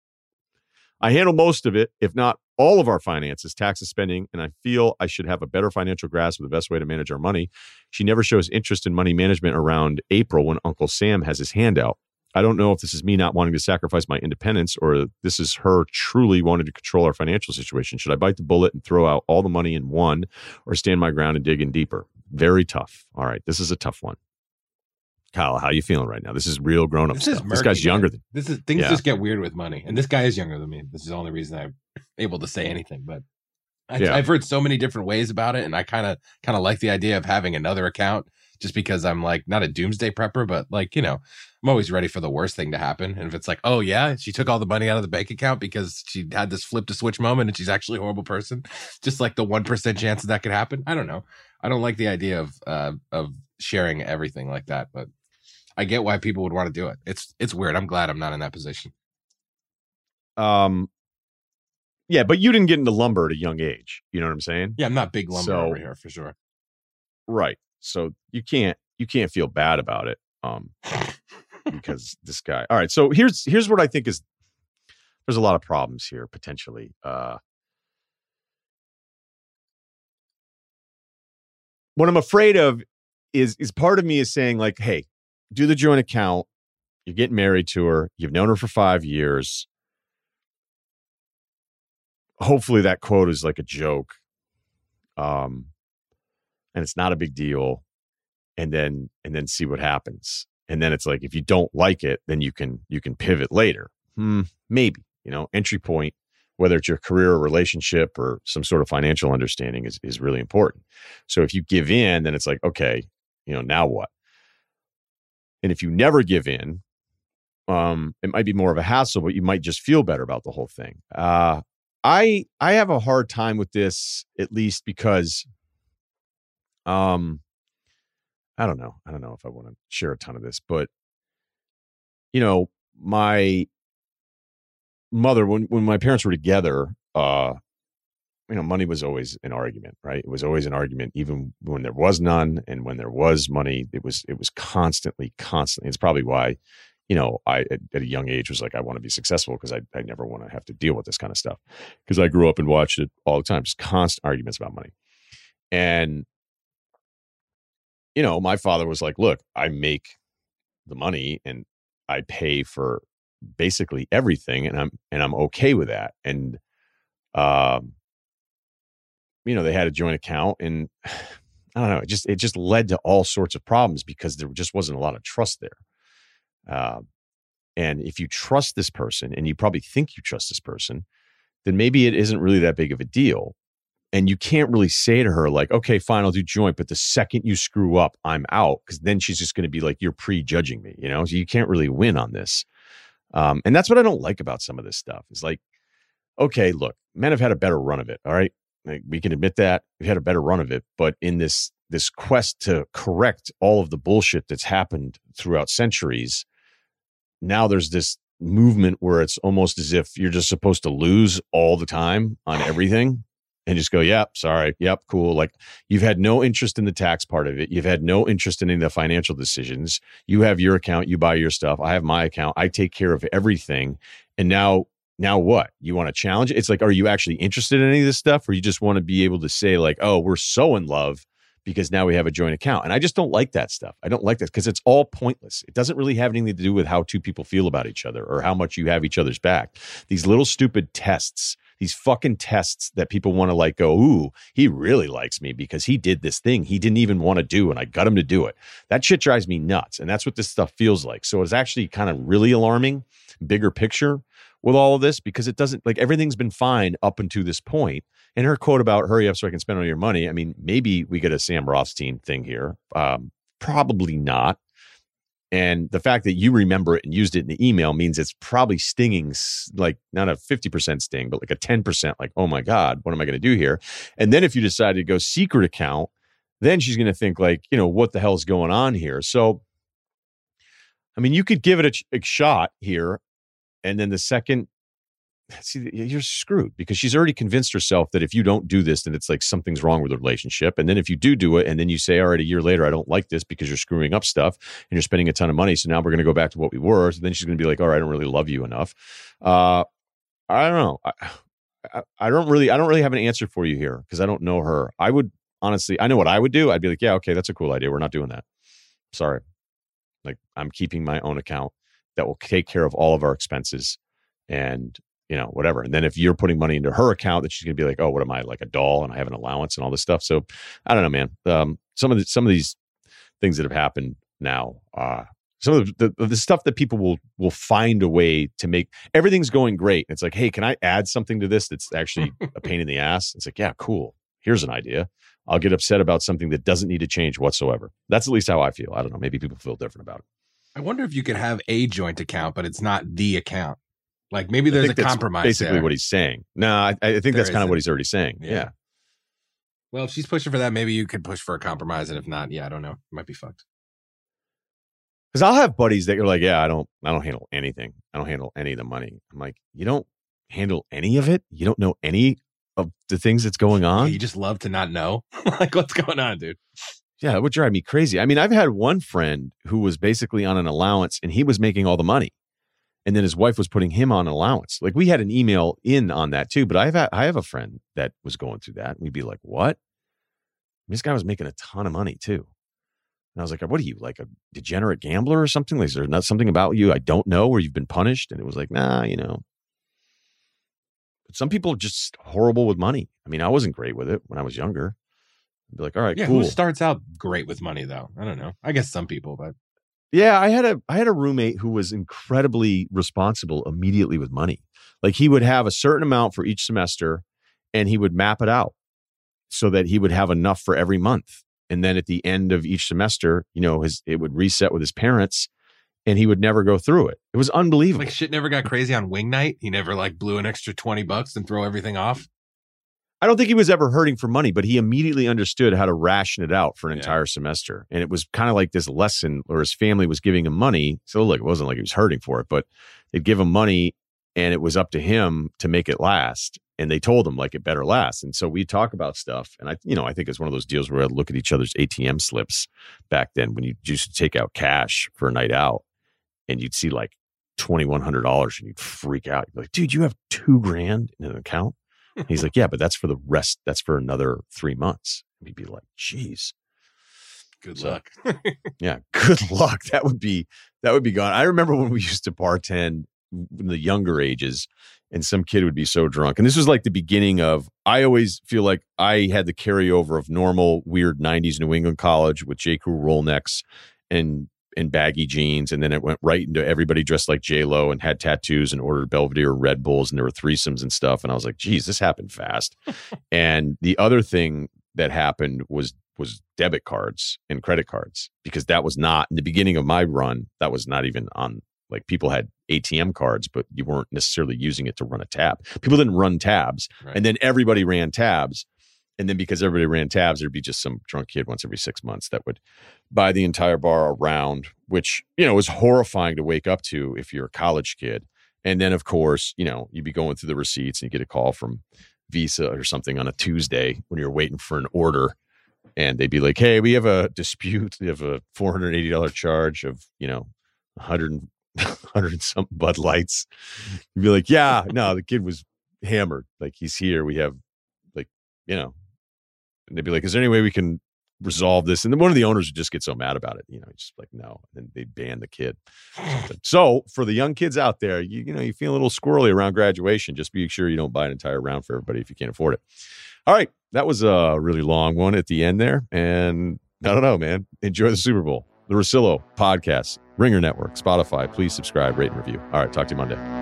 I handle most of it, if not all of our finances, taxes, spending, and I feel I should have a better financial grasp of the best way to manage our money. She never shows interest in money management around April when Uncle Sam has his hand out. I don't know if this is me not wanting to sacrifice my independence or this is her truly wanting to control our financial situation. Should I bite the bullet and throw out all the money in one or stand my ground and dig in deeper? Very tough. All right, this is a tough one. Kyle, how you feeling right now? This is real grown-up This stuff. is This murky, guy's younger man. than This is things Yeah. just get weird with money, and this guy is younger than me. This is the only reason I'm able to say anything. But I, Yeah. I've heard so many different ways about it, and I kind of kind of like the idea of having another account, just because I'm like not a doomsday prepper, but like you know, I'm always ready for the worst thing to happen. And if it's like, oh yeah, she took all the money out of the bank account because she had this flip to switch moment, and she's actually a horrible person, just like the one percent chance that that could happen. I don't know. I don't like the idea of uh, of sharing everything like that, but I get why people would want to do it. It's it's weird. I'm glad I'm not in that position. Um, yeah, but you didn't get into lumber at a young age. You know what I'm saying? Yeah, I'm not big lumber So- over here for sure. Right. So you can't you can't feel bad about it. Um, because this guy. All right. So here's here's what I think is there's a lot of problems here potentially. Uh, what I'm afraid of is is part of me is saying like, hey, do the joint account. You're getting married to her. You've known her for five years. Hopefully that quote is like a joke. Um, and it's not a big deal. And then and then see what happens. And then it's like if you don't like it, then you can you can pivot later. Hmm, maybe, you know, entry point, whether it's your career or relationship or some sort of financial understanding is is really important. So if you give in, then it's like, okay, you know, now what? And if you never give in, um, it might be more of a hassle, but you might just feel better about the whole thing. Uh, I I have a hard time with this, at least because, um, I don't know. I don't know if I want to share a ton of this, but you know, my mother, when when my parents were together, uh, you know, money was always an argument, right? It was always an argument, even when there was none, and when there was money, it was it was constantly, constantly. It's probably why, you know, I at, at a young age was like, I want to be successful because I I never want to have to deal with this kind of stuff because I grew up and watched it all the time, just constant arguments about money. And, you know, my father was like, look, I make the money and I pay for basically everything. And I'm, and I'm okay with that. And, um, you know, they had a joint account and I don't know, it just, it just led to all sorts of problems because there just wasn't a lot of trust there. Uh, and if you trust this person and you probably think you trust this person, then maybe it isn't really that big of a deal. And you can't really say to her like, okay, fine, I'll do joint. But the second you screw up, I'm out. Because then she's just going to be like, you're prejudging me, you know, so you can't really win on this. Um, and that's what I don't like about some of this stuff. It's like, okay, look, men have had a better run of it. All right. Like, we can admit that we've had a better run of it. But in this, this quest to correct all of the bullshit that's happened throughout centuries, now there's this movement where it's almost as if you're just supposed to lose all the time on everything. And just go, yep, sorry, yep, cool. Like, you've had no interest in the tax part of it. You've had no interest in any of the financial decisions. You have your account, you buy your stuff. I have my account. I take care of everything. And now, now what? You want to challenge it? It's like, are you actually interested in any of this stuff? Or you just want to be able to say like, oh, we're so in love because now we have a joint account. And I just don't like that stuff. I don't like that because it's all pointless. It doesn't really have anything to do with how two people feel about each other or how much you have each other's back. These little stupid tests, these fucking tests that people want to like go, ooh, he really likes me because he did this thing he didn't even want to do and I got him to do it. That shit drives me nuts. And that's what this stuff feels like. So it's actually kind of really alarming, bigger picture with all of this, because it doesn't, like, everything's been fine up until this point. And her quote about hurry up so I can spend all your money, I mean, maybe we get a Sam Rothstein thing here. Um, probably not. And the fact that you remember it and used it in the email means it's probably stinging, like not a fifty percent sting, but like a ten percent, like, oh my God, what am I going to do here? And then if you decide to go secret account, then she's going to think like, you know, what the hell's going on here? So, I mean, you could give it a, a shot here. And then the second, see, you're screwed because she's already convinced herself that if you don't do this, then it's like something's wrong with the relationship. And then if you do do it, and then you say, all right, a year later, I don't like this because you're screwing up stuff and you're spending a ton of money. So now we're going to go back to what we were. So then she's going to be like, all right, I don't really love you enough. Uh, I don't know. I, I, I don't really, I don't really have an answer for you here because I don't know her. I would honestly, I know what I would do. I'd be like, yeah, okay, that's a cool idea. We're not doing that. Sorry. Like, I'm keeping my own account that will take care of all of our expenses and, you know, whatever. And then if you're putting money into her account, that she's going to be like, oh, what am I, like a doll and I have an allowance and all this stuff. So I don't know, man. Um, some of the, some of these things that have happened now, uh, some of the, the, the stuff that people will, will find a way to make everything's going great. It's like, hey, can I add something to this that's actually a pain in the ass? It's like, yeah, cool. Here's an idea. I'll get upset about something that doesn't need to change whatsoever. That's at least how I feel. I don't know. Maybe people feel different about it. I wonder if you could have a joint account, but it's not the account. Like, maybe there's a compromise. Basically there. What he's saying. No, I, I think there that's kind of what he's already saying. Yeah. yeah. Well, if she's pushing for that, maybe you could push for a compromise. And if not, yeah, I don't know. It might be fucked. Because I'll have buddies that are like, yeah, I don't, I don't handle anything. I don't handle any of the money. I'm like, you don't handle any of it? You don't know any of the things that's going on? Yeah, you just love to not know. Like, what's going on, dude? Yeah, it would drive me crazy. I mean, I've had one friend who was basically on an allowance and he was making all the money. And then his wife was putting him on allowance. Like, we had an email in on that too, but I have, I have a friend that was going through that. And we'd be like, what? And this guy was making a ton of money too. And I was like, what are you, like a degenerate gambler or something? Like, is there not something about you I don't know or you've been punished? And it was like, nah, you know. But some people are just horrible with money. I mean, I wasn't great with it when I was younger. I'd be like, all right, yeah, cool. Who starts out great with money though? I don't know. I guess some people, but yeah, I had a I had a roommate who was incredibly responsible immediately with money. Like, he would have a certain amount for each semester and he would map it out so that he would have enough for every month. And then at the end of each semester, you know, his it would reset with his parents and he would never go through it. It was unbelievable. Like, shit never got crazy on wing night. He never like blew an extra twenty bucks and throw everything off. I don't think he was ever hurting for money, but he immediately understood how to ration it out for an yeah. entire semester. And it was kind of like this lesson, or his family was giving him money. So look, it wasn't like he was hurting for it, but they'd give him money and it was up to him to make it last. And they told him like it better last. And so we talk about stuff. And I, you know, I think it's one of those deals where I'd look at each other's A T M slips back then when you used to take out cash for a night out and you'd see like twenty-one hundred dollars and you'd freak out. You'd be like, dude, you have two grand in an account? He's like, yeah, but that's for the rest. That's for another three months. We'd be like, geez. Good So, luck. yeah, good luck. That would be that would be gone. I remember when we used to bartend in the younger ages, and some kid would be so drunk. And this was like the beginning of, I always feel like I had the carryover of normal, weird nineties New England college with J. Crew roll necks and and baggy jeans. And then it went right into everybody dressed like J-Lo and had tattoos and ordered Belvedere Red Bulls, and there were threesomes and stuff. And I was like, geez, this happened fast. And the other thing that happened was was debit cards and credit cards, because that was not, in the beginning of my run, that was not even on, like, people had A T M cards, but you weren't necessarily using it to run a tab. People didn't run tabs. Right. And then everybody ran tabs. And then because everybody ran tabs, there'd be just some drunk kid once every six months that would buy the entire bar around, which, you know, was horrifying to wake up to if you're a college kid. And then, of course, you know, you'd be going through the receipts and you get a call from Visa or something on a Tuesday when you're waiting for an order. And they'd be like, hey, we have a dispute. We have a four hundred eighty dollars charge of, you know, one hundred, one hundred and some Bud Lights. You'd be like, yeah, no, the kid was hammered. Like, he's here. We have, like, you know, and they'd be like, is there any way we can resolve this? And then one of the owners would just get so mad about it. You know, just like, no. And then they'd ban the kid. So for the young kids out there, you, you know, you feel a little squirrely around graduation. Just be sure you don't buy an entire round for everybody if you can't afford it. All right. That was a really long one at the end there. And I don't know, man. Enjoy the Super Bowl. The Russillo Podcast, Ringer Network, Spotify. Please subscribe, rate, and review. All right. Talk to you Monday.